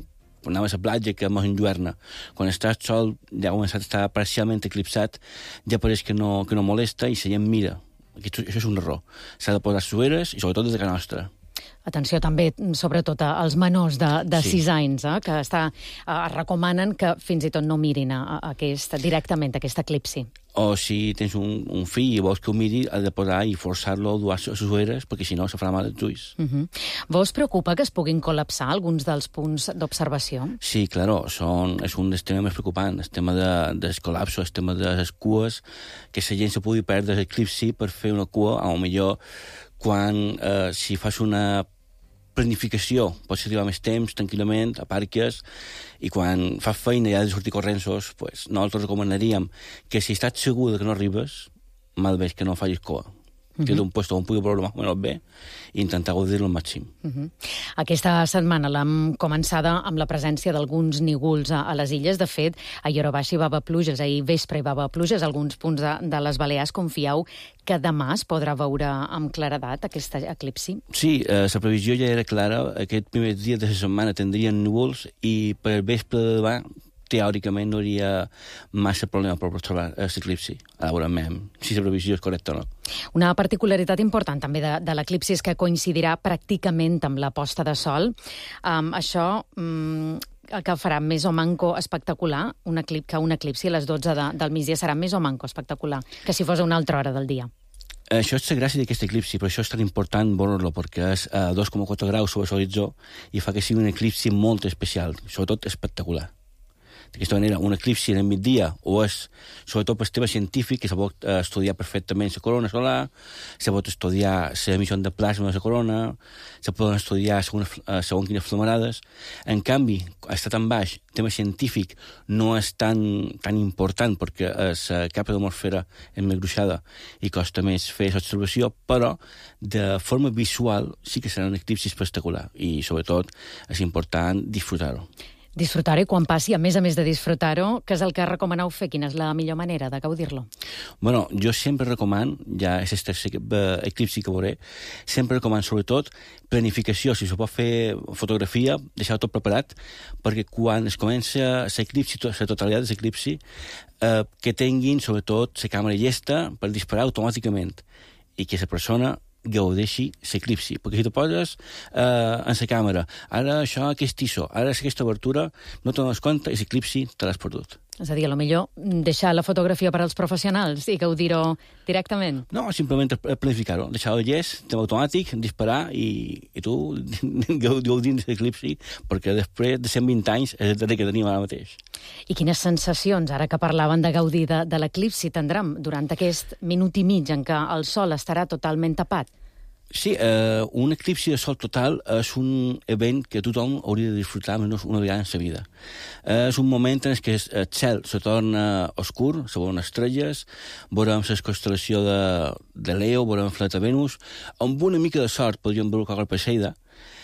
anem a la platja que mos enlluerna. Quan està el sol ja ha començat a estar parcialment eclipsat, ja pareix que no, que no molesta i la gent mira. Això, això és un error. S'ha de posar sueres i sobretot des de casa nostra. Atenció també, sobretot, als menors de, de sí. sis anys, eh, que està, eh, recomanen que fins i tot no mirin a, a aquest, directament aquest eclipsi. O si tens un, un fill i vols que ho miri, has de posar i forçar-lo a dur les ulleres, perquè si no se farà mal als ulls. Uh -huh. Vos preocupa que es puguin col·lapsar alguns dels punts d'observació? Sí, claro, són, és un dels temes més preocupants, el tema de, del col·lapso, el tema de les cues, que la gent se pugui perdre l'eclipsi per fer una cua, a lo millor quan, eh, si fas una planificació, pots arribar més temps, tranquil·lament, aparques, i quan fas feina i has de sortir corrensos, pues, nosaltres recomanaríem que si estàs segur que no arribes, mal bé que no facis cua. Uh-huh. Que d'un puesto on pugui veure més o menys bé i intentar gaudir-lo al màxim. Uh-huh. Aquesta setmana l'hem començada amb la presència d'alguns nígols a, a les illes. De fet, ahir hora baixa hi va haver pluges, ahir vespre hi va haver pluges a alguns punts de, de les Balears. Confieu que demà es podrà veure amb claredat aquesta eclipsi? Sí, eh, la previsió ja era clara. Aquest primer dia de la setmana tindrien núvols i per el vespre de demà teòricament no hi hauria massa problema per observar l'eclipsi. A veure si la previsió és correcta o no. Una particularitat important també de, de l'eclipsi és que coincidirà pràcticament amb la posta de sol. Um, això um, el que farà més o manco espectacular un eclipsi, que un eclipsi a les dotze de, del migdia serà més o manco espectacular que si fos a una altra hora del dia. Això és la gràcia d'aquest eclipsi, per això és tan important veure-lo, perquè és a dos coma quatre graus sobre l'horitzó i fa que sigui un eclipsi molt especial, sobretot espectacular. D'aquesta manera, un eclipsi en el migdia o és, sobretot per tema científic, que se pot estudiar perfectament la corona solar, se pot estudiar l'emissió de plasma de la corona, se poden estudiar segons, segons quines flamarades. En canvi, està tan baix, el tema científic no és tan, tan important perquè la capa d'atmosfera és més gruixada i costa més fer l'observació, però de forma visual sí que serà un eclipsi espectacular i, sobretot, és important disfrutar-ho. Disfrutar-ho i quan passi, a més a més de disfrutar-ho, què és el que recomaneu fer? Quina és la millor manera de gaudir-lo? Bueno, jo sempre recomano, ja és el tercer eclipsi que veuré, sempre recomano sobretot planificació, si se pot fer fotografia, deixar-ho tot preparat, perquè quan es comença l'eclipsi, la totalitat de l'eclipsi, eh, que tinguin sobretot la càmera llesta per disparar automàticament i que la persona gaudeixi l'eclipsi, perquè si te poses eh, en la càmera, ara això, aquest iso, ara aquesta obertura, no te dones compte i l'eclipsi te l'has perdut. És a dir, potser deixar la fotografia per als professionals i gaudir-ho directament? No, simplement planificar-ho, deixar-ho llest, tema automàtic, disparar i, i tu gaudir de l'eclipsi, perquè després de cent vint anys és el que tenim ara mateix. I quines sensacions, ara que parlaven de gaudir de, de l'eclipsi, tindrem durant aquest minut i mig en què el sol estarà totalment tapat? Sí, eh, un eclipsi de sol total és un event que tothom hauria de disfrutar almenys una vegada en sa vida. Eh, és un moment en què el cel se torna oscur, se veuen estrelles, veurem la constel·lació de, de Leo, veurem el planeta Venus, amb una mica de sort podríem veure qualque Perseida,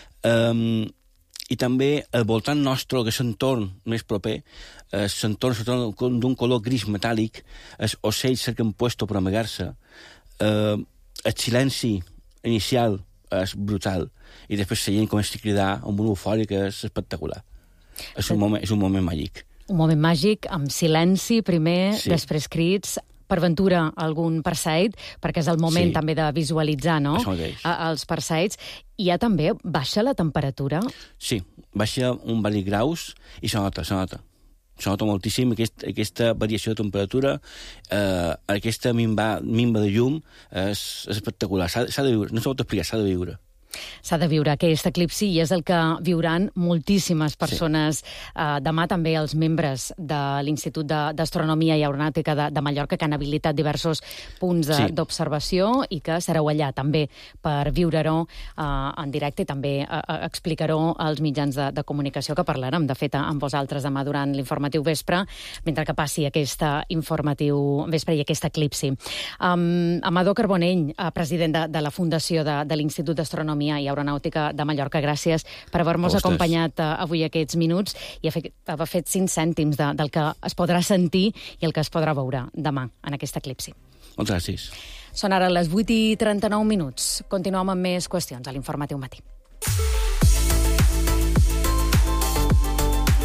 eh, i també al voltant nostre, que és l'entorn més proper, eh, l'entorn d'un color gris metàl·lic, els ocells cerquen puesto per amagar-se, eh, el silenci inicial és brutal i després la gent comença a cridar amb una eufòria que és espectacular. És un moment, és un moment màgic. Un moment màgic, amb silenci primer, sí. Després crits, per ventura algun perseid, perquè és el moment sí. també de visualitzar, no?, els perseids. I ja també baixa la temperatura? Sí, baixa un parell de graus i se nota, se nota. Se nota moltíssim aquest, aquesta variació de temperatura, eh, aquesta minva, minva de llum és, és espectacular. S'ha de viure, no s'ho pot explicar, s'ha de viure. S'ha de viure aquest eclipsi i és el que viuran moltíssimes persones. Sí. Uh, demà també els membres de l'Institut d'Astronomia i Aeronàutica de, de Mallorca, que han habilitat diversos punts sí. d'observació i que sereu allà també per viure-ho uh, en directe i també uh, explicar-ho als mitjans de, de comunicació que parlarem, de fet, amb vosaltres demà durant l'informatiu vespre, mentre que passi aquest informatiu vespre i aquest eclipsi. Um, Amador Carbonell, uh, president de, de la Fundació de, de l'Institut d'Astronomia i Aeronàutica de Mallorca, gràcies per haver-nos acompanyat uh, avui aquests minuts i haver fet cinc cèntims de, del que es podrà sentir i el que es podrà veure demà en aquest eclipsi. Moltes gràcies. Són ara les vuit i trenta-nou minuts. Continuem amb més qüestions a l'Informatiu Matí.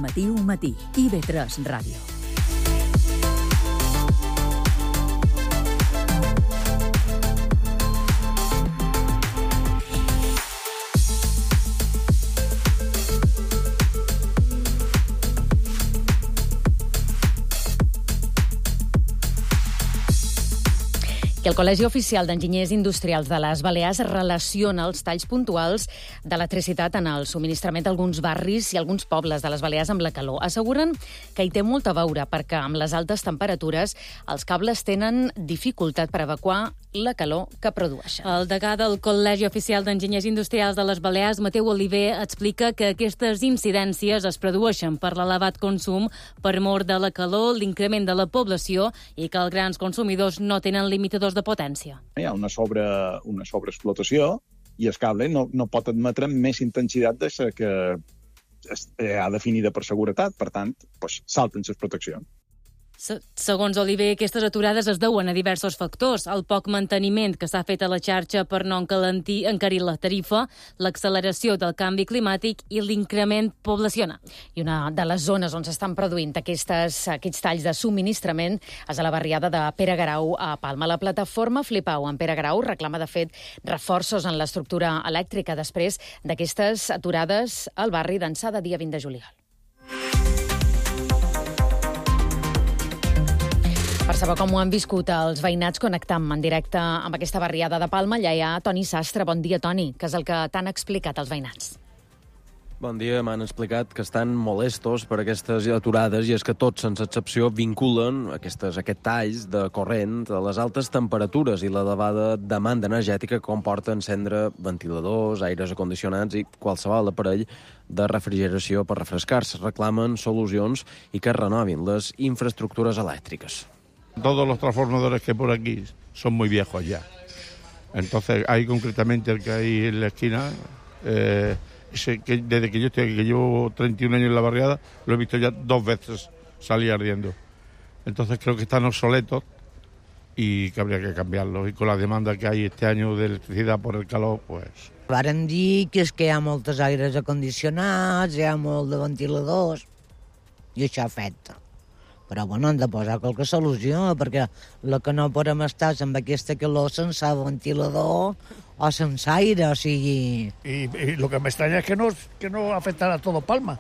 Informatiu Matí, I V tres Ràdio. Que el Col·legi Oficial d'Enginyers Industrials de les Balears relaciona els talls puntuals d'electricitat en el subministrament d'alguns barris i alguns pobles de les Balears amb la calor. Asseguren que hi té molt a veure perquè amb les altes temperatures els cables tenen dificultat per evacuar la calor que produeixen. El degà del Col·legi Oficial d'Enginyers Industrials de les Balears, Mateu Oliver, explica que aquestes incidències es produeixen per l'elevat consum per mor de la calor, l'increment de la població i que els grans consumidors no tenen limitadors de potència. Hi ha una, sobre, una sobreexplotació i el cable no, no pot admetre més intensitat de la que ha definida per seguretat. Per tant, doncs, salten les proteccions. Segons Oliver, aquestes aturades es deuen a diversos factors. El poc manteniment que s'ha fet a la xarxa per no encarir la tarifa, l'acceleració del canvi climàtic i l'increment poblacional. I una de les zones on s'estan produint aquestes, aquests talls de subministrament és a la barriada de Pere Garau a Palma. La plataforma Flipau en Pere Garau reclama, de fet, reforços en l'estructura elèctrica després d'aquestes aturades al barri d'ençà de dia vint de juliol. Per saber com ho han viscut els veïnats, connectam en directe amb aquesta barriada de Palma. Allà hi ha Toni Sastre. Bon dia, Toni. Què és el que t'han explicat els veïnats? Bon dia. M'han explicat que estan molestos per aquestes aturades i és que tots, sense excepció, vinculen aquestes, aquest talls de corrent a les altes temperatures i l'elevada demanda energètica que comporta encendre ventiladors, aires acondicionats i qualsevol aparell de refrigeració per refrescar-se. Reclamen solucions i que es renovin les infraestructures elèctriques. Todos los transformadores que hay por aquí son muy viejos ya. Entonces, hay concretamente el que hay en la esquina, eh, ese que desde que yo estoy aquí, que llevo treinta y un años en la barriada, lo he visto ya dos veces salir ardiendo. Entonces, creo que están obsoletos y que habría que cambiarlos. Y con la demanda que hay este año de electricidad por el calor, pues... Varen dir que és que hi ha moltes aires acondicionats, hi ha molt de ventiladors, i això afecta. Però, bueno, hem de posar qualque solució, perquè el que no podem estar amb aquesta calor sense ventilador o sense aire, o sigui... Y, y lo que me extraña es que no, que no afectará a todo Palma.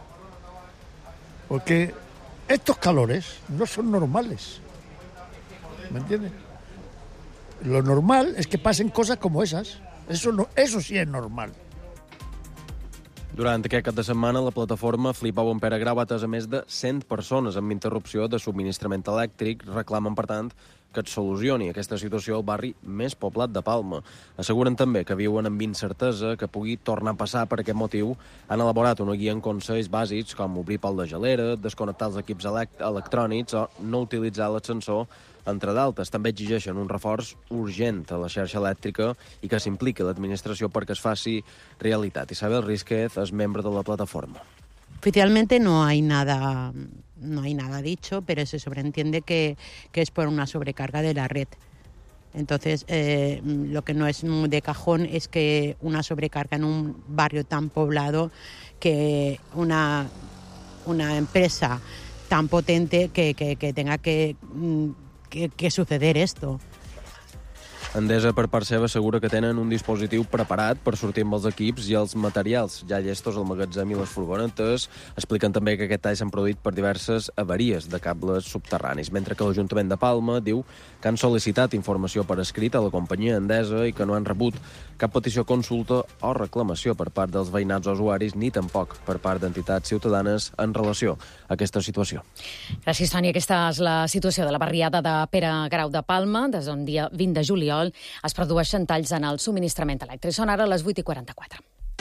Porque estos calores no son normales. ¿Me entiendes? Lo normal es que pasen cosas como esas. Eso, no, eso sí es normal. Durant aquest cap de setmana, la plataforma Flipau en Pere Grau ha atès a més de cent persones amb interrupció de subministrament elèctric. Reclamen, per tant, que es solucioni aquesta situació al barri més poblat de Palma. Asseguren també que viuen amb incertesa que pugui tornar a passar. Per aquest motiu han elaborat una guia en consells bàsics com obrir pal de gelera, desconnectar els equips elect electrònics o no utilitzar l'ascensor, entre d'altres. També exigeixen un reforç urgent a la xarxa elèctrica i que s'impliqui l'administració perquè es faci realitat. Isabel Rizquez és membre de la plataforma. Oficialmente no hay nada, no hay nada dicho, pero se sobreentiende que, que es por una sobrecarga de la red. Entonces, eh, lo que no es de cajón es que una sobrecarga en un barrio tan poblado, que una, una empresa tan potente que, que, que tenga que, que, que suceder esto. Endesa, per part seva, assegura que tenen un dispositiu preparat per sortir amb els equips i els materials ja llestos al magatzem i les furgonetes. Expliquen també que aquest tall s'han produït per diverses avaries de cables subterranis, mentre que l'Ajuntament de Palma diu que han sol·licitat informació per escrit a la companyia Endesa i que no han rebut cap petició, consulta o reclamació per part dels veïnats o usuaris, ni tampoc per part d'entitats ciutadanes en relació a aquesta situació. Gràcies, Toni. Aquesta és la situació de la barriada de Pere Grau de Palma. Des d'un dia vint de juliol es produeixen talls en el subministrament elèctric. Són ara les vuit i quaranta-quatre.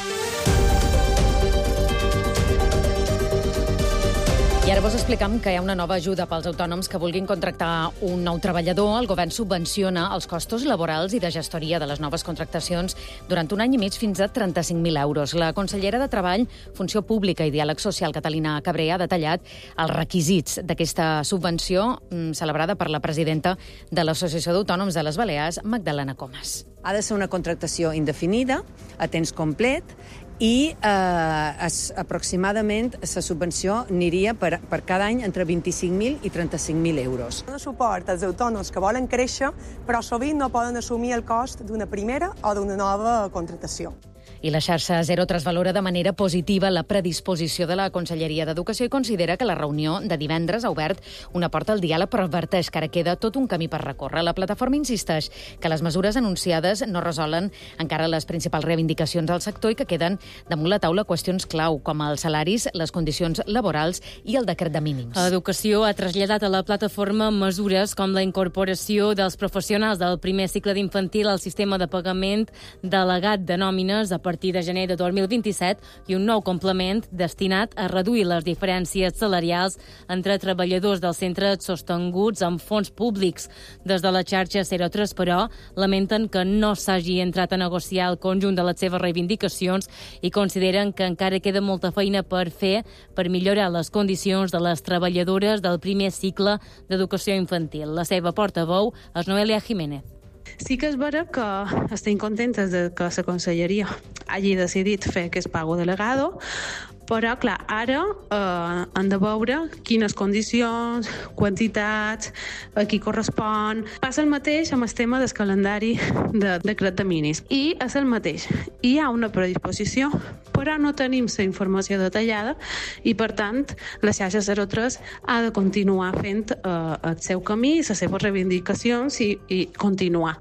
I ara vos explicam que hi ha una nova ajuda pels autònoms que vulguin contractar un nou treballador. El govern subvenciona els costos laborals i de gestoria de les noves contractacions durant un any i mig fins a trenta-cinc mil euros. La consellera de Treball, Funció Pública i Diàleg Social, Catalina Cabré, ha detallat els requisits d'aquesta subvenció celebrada per la presidenta de l'Associació d'Autònoms de les Balears, Magdalena Comas. Ha de ser una contractació indefinida, a temps complet, i eh, es, aproximadament la subvenció aniria per, per cada any entre vint-i-cinc mil i trenta-cinc mil euros. Dona suport als autònoms que volen créixer, però sovint no poden assumir el cost d'una primera o d'una nova contractació. I la xarxa Zero trasvalora de manera positiva la predisposició de la Conselleria d'Educació i considera que la reunió de divendres ha obert una porta al diàleg, però adverteix que ara queda tot un camí per recórrer. La plataforma insisteix que les mesures anunciades no resolen encara les principals reivindicacions del sector i que queden damunt la taula qüestions clau, com els salaris, les condicions laborals i el decret de mínims. Educació ha traslladat a la plataforma mesures com la incorporació dels professionals del primer cicle d'infantil al sistema de pagament delegat de nòmines a partir de gener de dos mil vint-i-set i un nou complement destinat a reduir les diferències salarials entre treballadors dels centres sostinguts amb fons públics. Des de la xarxa Zero tres, però, lamenten que no s'hagi entrat a negociar el conjunt de les seves reivindicacions i consideren que encara queda molta feina per fer per millorar les condicions de les treballadores del primer cicle d'educació infantil. La seva portaveu és Noelia Jiménez. Sí que és vera que estem contentes de que la Conselleria hagi decidit fer aquest pago delegado, però, clar, ara eh, hem de veure quines condicions, quantitats, a qui correspon. Passa el mateix amb el tema del calendari de decret de mínims. I és el mateix. Hi ha una predisposició, però no tenim la informació detallada i, per tant, la xarxa Zero tres ha de continuar fent eh, el seu camí, les seves reivindicacions i, i continuar.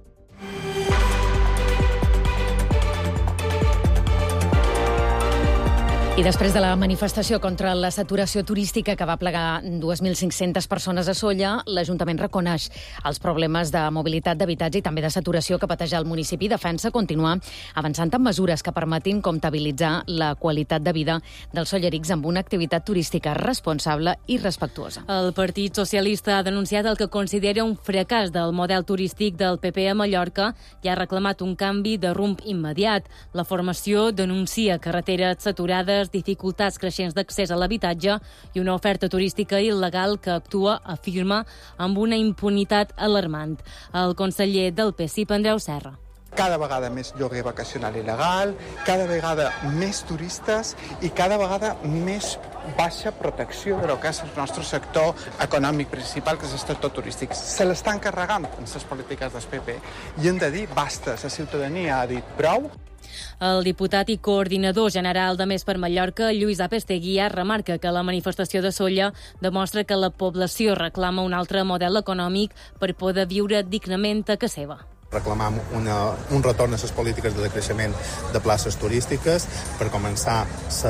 I després de la manifestació contra la saturació turística que va plegar dos mil cinc-centes persones a Sóller, l'Ajuntament reconeix els problemes de mobilitat, d'habitatge i també de saturació que pateix el municipi i defensa continuar avançant en mesures que permetin comptabilitzar la qualitat de vida dels sollerics amb una activitat turística responsable i respectuosa. El Partit Socialista ha denunciat el que considera un fracàs del model turístic del P P a Mallorca i ha reclamat un canvi de rumb immediat. La formació denuncia carreteres saturades, dificultats creixents d'accés a l'habitatge i una oferta turística il·legal que actua, afirma, amb una impunitat alarmant. El conseller del P S I, Andreu Serra. Cada vegada més lloguer vacacional il·legal, cada vegada més turistes i cada vegada més baixa protecció del que és el nostre sector econòmic principal, que és el sector turístic. Se l'estan carregant en les polítiques del P P i hem de dir basta, la ciutadania ha dit prou. El diputat i coordinador general de Més per Mallorca, Lluís Apesteguía, remarca que la manifestació de Sóller demostra que la població reclama un altre model econòmic per poder viure dignament a casa seva. Reclamam una, un retorn a les polítiques de decreixement de places turístiques, per començar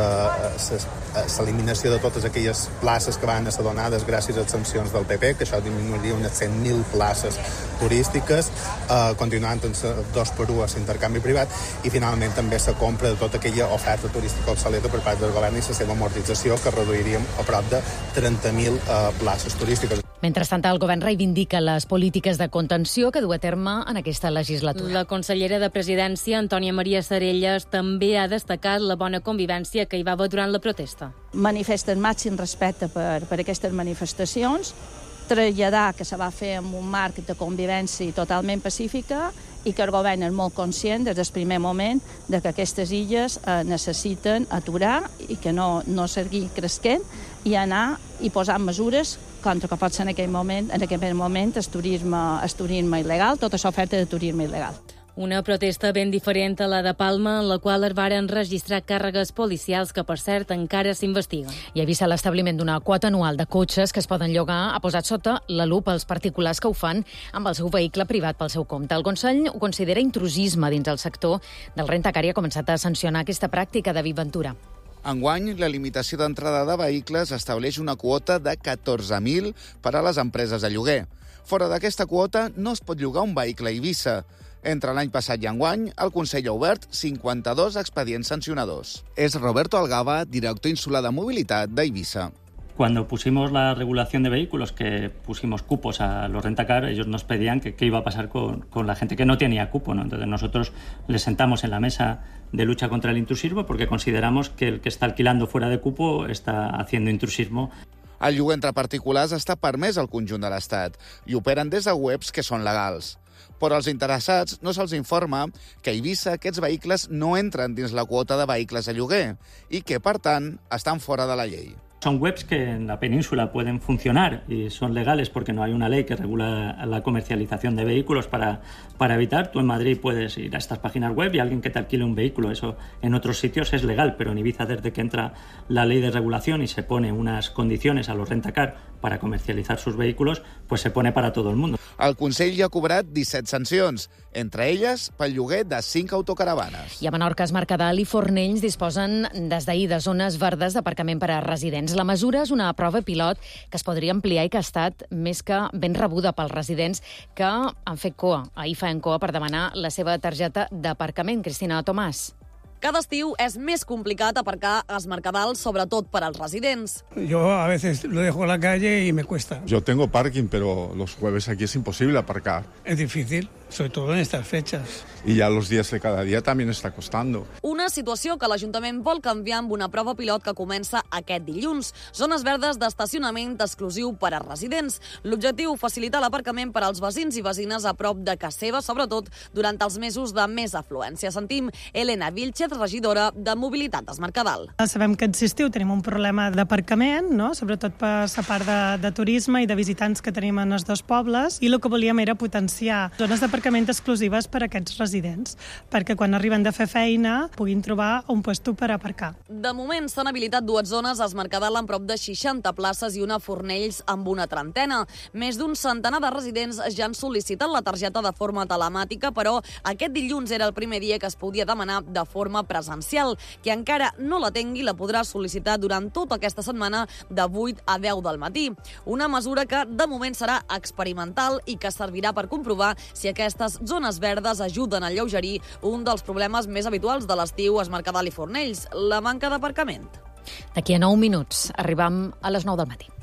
l'eliminació de totes aquelles places que van ser donades gràcies a les sancions del P P, que això disminuiria unes cent mil places turístiques, eh, continuant amb dos per un a l'intercanvi privat, i finalment també la compra de tota aquella oferta turística obsoleta per part del govern i la seva amortització, que reduiríem a prop de trenta mil eh, places turístiques. Mentrestant, el govern reivindica les polítiques de contenció que du a terme en aquesta legislatura. La consellera de Presidència, Antònia Maria Sarelles, també ha destacat la bona convivència que hi va haver durant la protesta. Manifesta el màxim respecte per, per aquestes manifestacions, traslladar que se va fer en un marc de convivència totalment pacífica i que el govern és molt conscient des del primer moment de que aquestes illes eh, necessiten aturar i que no, no seguir cresquent i anar i posar mesures contra que pot ser en aquell moment, en aquell moment el turisme, el turisme il·legal, tota l'oferta de turisme il·legal. Una protesta ben diferent a la de Palma, en la qual es varen registrar càrregues policials que, per cert, encara s'investiguen. I avisa l'establiment d'una quota anual de cotxes que es poden llogar ha posat sota la lupa els particulars que ho fan amb el seu vehicle privat pel seu compte. El Consell ho considera intrusisme dins el sector del rentacar i ha començat a sancionar aquesta pràctica de Viventura. Enguany, la limitació d'entrada de vehicles estableix una quota de catorze mil per a les empreses de lloguer. Fora d'aquesta quota no es pot llogar un vehicle a Eivissa. Entre l'any passat i enguany, el Consell ha obert cinquanta-dos expedients sancionadors. És Roberto Algaba, director insular de mobilitat d'Eivissa. Cuando pusimos la regulación de vehículos, que pusimos cupos a los rentacar, ellos nos pedían que qué iba a pasar con, con la gente que no tenía cupo, ¿no? Entonces nosotros les sentamos en la mesa de lucha contra el intrusismo porque consideramos que el que está alquilando fuera de cupo está haciendo intrusismo. El lloguer entre particulars està permès al conjunt de l'Estat i operen des de webs que són legals. però als interessats no se'ls informa que a Eivissa aquests vehicles no entren dins la quota de vehicles a lloguer i que, per tant, estan fora de la llei. Son webs que en la península pueden funcionar y son legales porque no hay una ley que regula la comercialización de vehículos para, para evitar. Tú en Madrid puedes ir a estas páginas web y alguien que te alquile un vehículo. Eso en otros sitios es legal, pero en Ibiza, desde que entra la ley de regulación y se pone unas condiciones a los rentacar para comercializar sus vehículos, pues se pone para todo el mundo. El Consell ja ha cobrat disset sancions, entre elles pel lloguer de cinc autocaravanes. I a Menorca, Es Mercadal i Fornells disposen des d'ahir de zones verdes d'aparcament per a residents. La mesura és una prova pilot que es podria ampliar i que ha estat més que ben rebuda pels residents que han fet coa. Ahir feien coa per demanar la seva targeta d'aparcament. Cristina Tomàs. Cada estiu és més complicat aparcar a Es Mercadal, sobretot per als residents. Yo a veces lo dejo en la calle y me cuesta. Yo tengo parking, pero los jueves aquí es imposible aparcar. Es difícil, sobre todo en estas fechas. Y ya los días de cada día también está costando. Una situació que l'Ajuntament vol canviar amb una prova pilot que comença aquest dilluns. Zones verdes d'estacionament exclusiu per a residents. L'objectiu, facilitar l'aparcament per als veïns i veïnes a prop de casa seva, sobretot durant els mesos de més afluència. Sentim Elena Vilchez, regidora de Mobilitat d'Es Mercadal. Sabem que aquest estiu tenim un problema d'aparcament, no? Sobretot per la part de, de turisme i de visitants que tenim en els dos pobles, i el que volíem era potenciar zones d'aparcament exclusives per a aquests residents, perquè quan arriben de fer feina puguin trobar un puesto per aparcar. De moment s'han habilitat dues zones a Es Mercadal amb prop de seixanta places i una a Fornells amb una trentena. Més d'un centenar de residents ja han sol·licitat la targeta de forma telemàtica, però aquest dilluns era el primer dia que es podia demanar de forma presencial. Qui encara no la tingui la podrà sol·licitar durant tota aquesta setmana de vuit a deu del matí. Una mesura que de moment serà experimental i que servirà per comprovar si aquestes zones verdes ajuden a alleugerir un dels problemes més habituals de l'estiu a Es Mercadal i Fornells, la manca d'aparcament. D'aquí a nou minuts arribam a les nou del matí.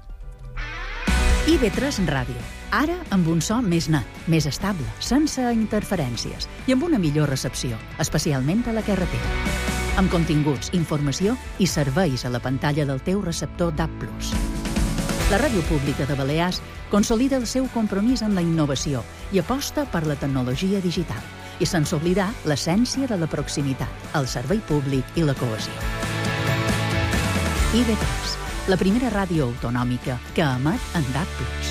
I B tres Ràdio. Ara amb un so més net, més estable, sense interferències i amb una millor recepció, especialment a la carretera. Amb continguts, informació i serveis a la pantalla del teu receptor D A B plus. La Ràdio Pública de Balears consolida el seu compromís amb la innovació i aposta per la tecnologia digital, i sense oblidar l'essència de la proximitat, el servei públic i la cohesió. I B tres, la primera ràdio autonòmica que emet en D A B plus.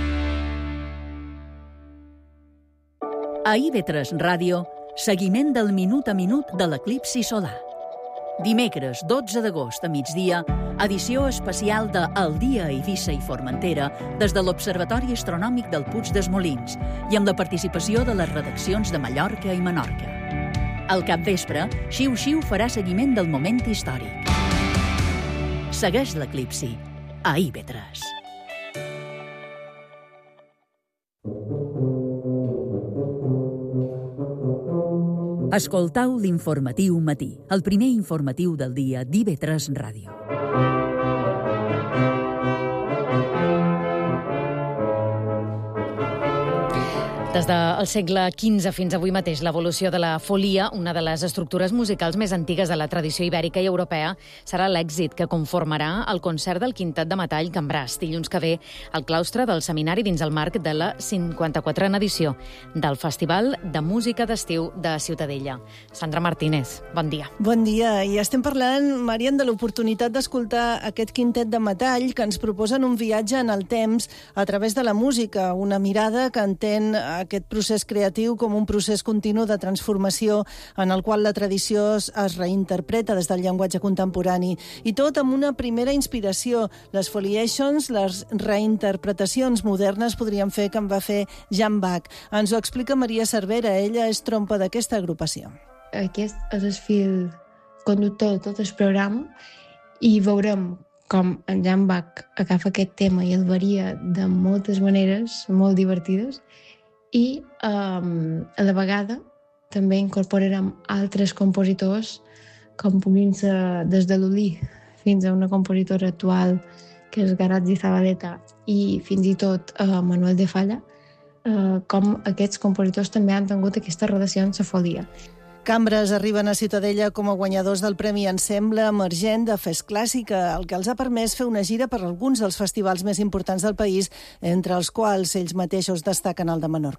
A I B tres Ràdio, seguiment del minut a minut de l'eclipsi solar. Dimecres dotze d'agost a migdia, edició especial de El dia a Eivissa i Formentera des de l'Observatori Astronòmic del Puig dels Molins i amb la participació de les redaccions de Mallorca i Menorca. Al capvespre, Xiu Xiu farà seguiment del moment històric. Segueix l'eclipsi a I B tres. Escoltau l'informatiu matí, el primer informatiu del dia d'I B tres Ràdio. Des del segle quinze fins avui mateix, l'evolució de la folia, una de les estructures musicals més antigues de la tradició ibèrica i europea, serà l'èxit que conformarà el concert del Quintet de Metall Cambràs, dilluns que ve al claustre del seminari dins el marc de la cinquanta-quatrena edició del Festival de Música d'Estiu de Ciutadella. Sandra Martínez, bon dia. Bon dia. I estem parlant, Marian, de l'oportunitat d'escoltar aquest Quintet de Metall que ens proposen un viatge en el temps a través de la música, una mirada que entén aquest procés creatiu com un procés continu de transformació en el qual la tradició es reinterpreta des del llenguatge contemporani. I tot amb una primera inspiració. Les foliations, les reinterpretacions modernes, podríem fer que en va fer Jan Bach. Ens ho explica Maria Cervera, ella és trompa d'aquesta agrupació. Aquest és el fil conductor de tot el programa i veurem com en Jan Bach agafa aquest tema i el varia de moltes maneres molt divertides. I um, a la vegada també incorporarem altres compositors, com puguin ser des de l'Ulí fins a una compositora actual que és Garazzi Zabaleta i fins i tot uh, Manuel de Falla, uh, com aquests compositors també han tingut aquesta relació amb la folia. Cambres arriben a Ciutadella com a guanyadors del Premi Ensemble Emergent de Fes Clàssica, el que els ha permès fer una gira per alguns dels festivals més importants del país, entre els quals ells mateixos destaquen el de Menorca.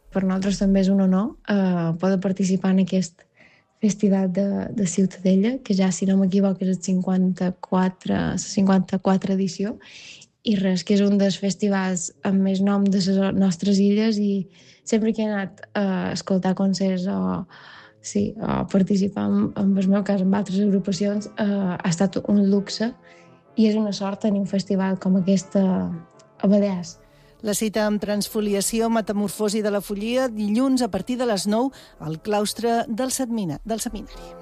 Per nosaltres també és un honor eh, poder participar en aquest festival de, de Ciutadella, que ja, si no m'equivoco, és el cinquanta-quatre, la cinquanta-quatre edició, i res, que és un dels festivals amb més nom de les nostres illes, i sempre que he anat a escoltar concerts o, sí, o participar, en, en el meu cas, en altres agrupacions, eh, ha estat un luxe, i és una sort tenir un festival com aquesta a Balears. La cita amb Transfoliació, Metamorfosi de la Follia, dilluns a partir de les nou al claustre del, setmina, del seminari.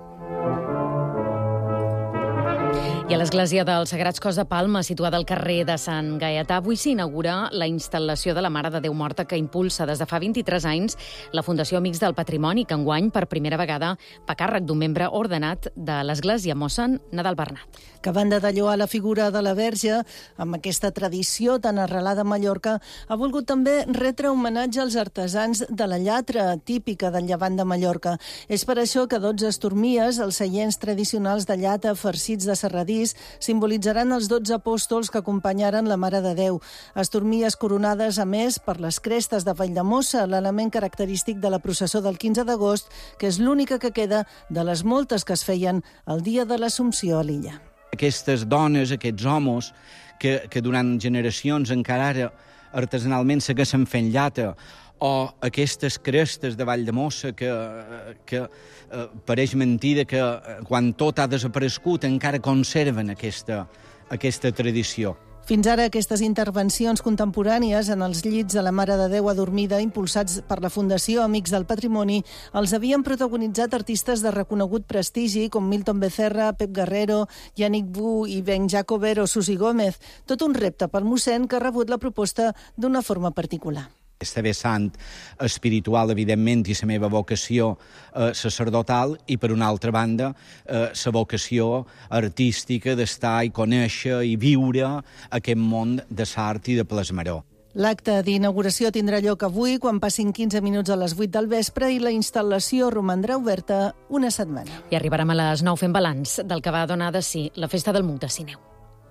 I a l'Església dels Sagrats Cors de Palma, situada al carrer de Sant Gaietà, avui s'inaugura la instal·lació de la Mare de Déu Morta que impulsa des de fa vint-i-tres anys la Fundació Amics del Patrimoni, que enguany, per primera vegada, va a càrrec d'un membre ordenat de l'Església, mossèn Nadal Bernat. Que a banda de lloar la figura de la Verge, amb aquesta tradició tan arrelada a Mallorca, ha volgut també retre homenatge als artesans de la llatra, típica del llevant de Mallorca. És per això que dotze estormies, els seients tradicionals de llata farcits de serradís, simbolitzaran els dotze apòstols que acompanyaren la Mare de Déu. Estormies coronades, a més, per les crestes de Valldemossa, l'element característic de la processó del quinze d'agost, que és l'única que queda de les moltes que es feien el dia de l'Assumpció a l'illa. Aquestes dones, aquests homes, que, que durant generacions encara ara artesanalment segueixen fent llata, o aquestes crestes de Valldemossa que, que eh, pareix mentida que quan tot ha desaparegut encara conserven aquesta, aquesta tradició. Fins ara, aquestes intervencions contemporànies en els llits de la Mare de Déu adormida, impulsats per la Fundació Amics del Patrimoni, els havien protagonitzat artistes de reconegut prestigi com Milton Becerra, Pep Guerrero, Yannick Bu i Ben Jacobero o Susi Gómez. Tot un repte pel mossèn, que ha rebut la proposta d'una forma particular. Aquesta vessant espiritual, evidentment, i la meva vocació eh, sacerdotal, i per una altra banda, eh, la vocació artística d'estar i conèixer i viure aquest món de l'art i de plasmaró. L'acte d'inauguració tindrà lloc avui, quan passin quinze minuts a les vuit del vespre, i la instal·lació romandrà oberta una setmana. I arribarem a les nou fent balanç del que va donar de si la Festa del Muc de Sineu.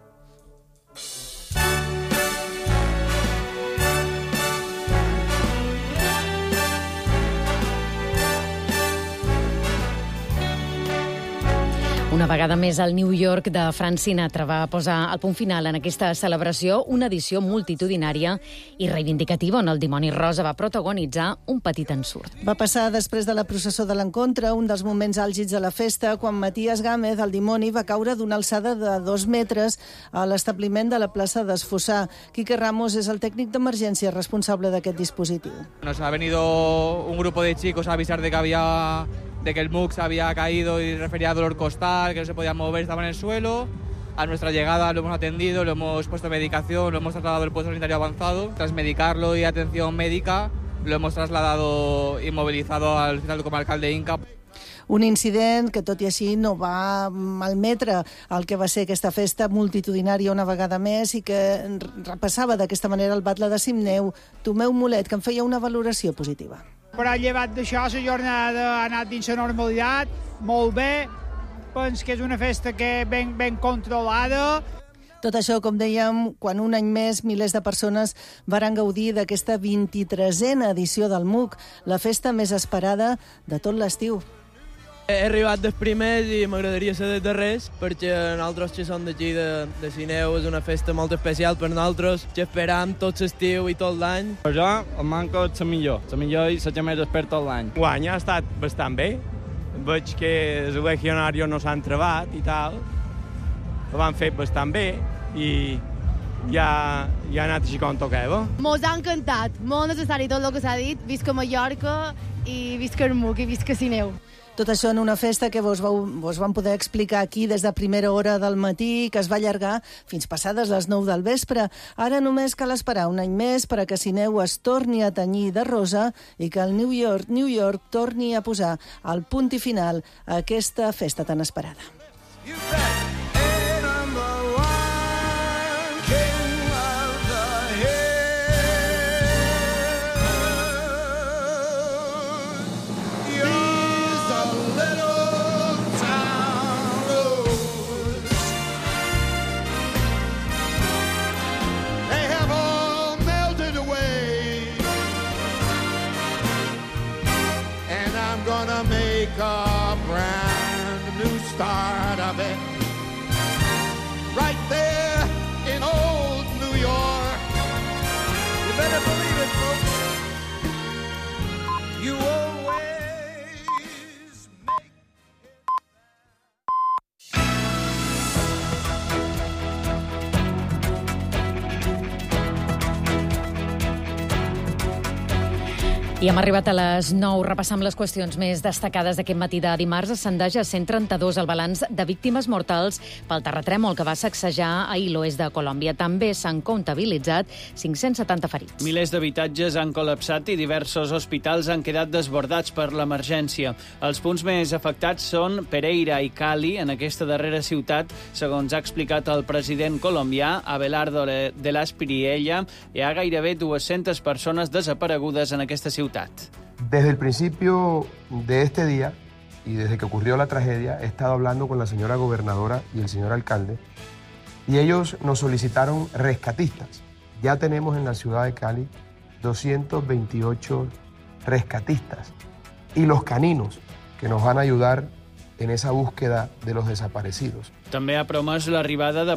Una vegada més, el New York de Frank Sinatra va posar el punt final en aquesta celebració, una edició multitudinària i reivindicativa on el dimoni rosa va protagonitzar un petit ensurt. Va passar després de la processó de l'encontre, un dels moments àlgids de la festa, quan Matías Gámez, el dimoni, va caure d'una alçada de dos metres a l'establiment de la plaça d'Esfossar. Quique Ramos és el tècnic d'emergència responsable d'aquest dispositiu. Nos ha venido un grupo de chicos a avisar de que había... de que el M U C se había caído y refería a dolor costal, que no se podía mover, estaba en el suelo. A nuestra llegada lo hemos atendido, lo hemos puesto medicación, lo hemos trasladado al puesto sanitario avanzado. Tras medicarlo y atención médica, lo hemos trasladado inmovilizado al Hospital Comarcal de Inca. Un incident que, tot i així, no va malmetre el que va ser aquesta festa multitudinària una vegada més i que repassava d'aquesta manera el batle de Simneu, Tomeu Molet, que en feia una valoració positiva. Però llevat d'això, la jornada ha anat dins la normalitat, molt bé. Penso que és una festa que ben, ben controlada. Tot això, com dèiem, quan un any més milers de persones varen gaudir d'aquesta vint-i-tresena edició del M U C, la festa més esperada de tot l'estiu. He arribat dels primers i m'agradaria ser dels darrers, perquè nosaltres que som d'aquí de, de Sineu és una festa molt especial per nosaltres, que esperam tot l'estiu i tot l'any. Per jo, el manco és la millor, la millor i la que més espera tot l'any. Guany ha estat bastant bé, veig que els legionarios no s'han trebat i tal, ho van fer bastant bé i ja, ja ha anat així com tocava. Mos ha encantat, molt necessari tot el que s'ha dit, visca Mallorca i visca el M U C i visca Sineu. Tot això en una festa que vos, vau, vos vam poder explicar aquí des de primera hora del matí, que es va allargar fins passades les nou del vespre. Ara només cal esperar un any més per a que Sineu es torni a tenyir de rosa i que el New York, New York torni a posar el punt i final a aquesta festa tan esperada. I hem arribat a les nou. Repassam les qüestions més destacades d'aquest matí de dimarts. Ascendeix a cent trenta-dos el balanç de víctimes mortals pel terratrèmol que va sacsejar ahir l'oest de Colòmbia. També s'han comptabilitzat cinc-cents setanta ferits. Milers d'habitatges han col·lapsat i diversos hospitals han quedat desbordats per l'emergència. Els punts més afectats són Pereira i Cali, en aquesta darrera ciutat, segons ha explicat el president colombià Abelardo de la Espriella. Hi ha gairebé dues-centes persones desaparegudes en aquesta ciutat. Desde el principio de este día y desde que ocurrió la tragedia, he estado hablando con la señora gobernadora y el señor alcalde y ellos nos solicitaron rescatistas. Ya tenemos en la ciudad de Cali doscientos veintiocho rescatistas y los caninos que nos van a ayudar en esa búsqueda de los desaparecidos. També ha promès l'arribada de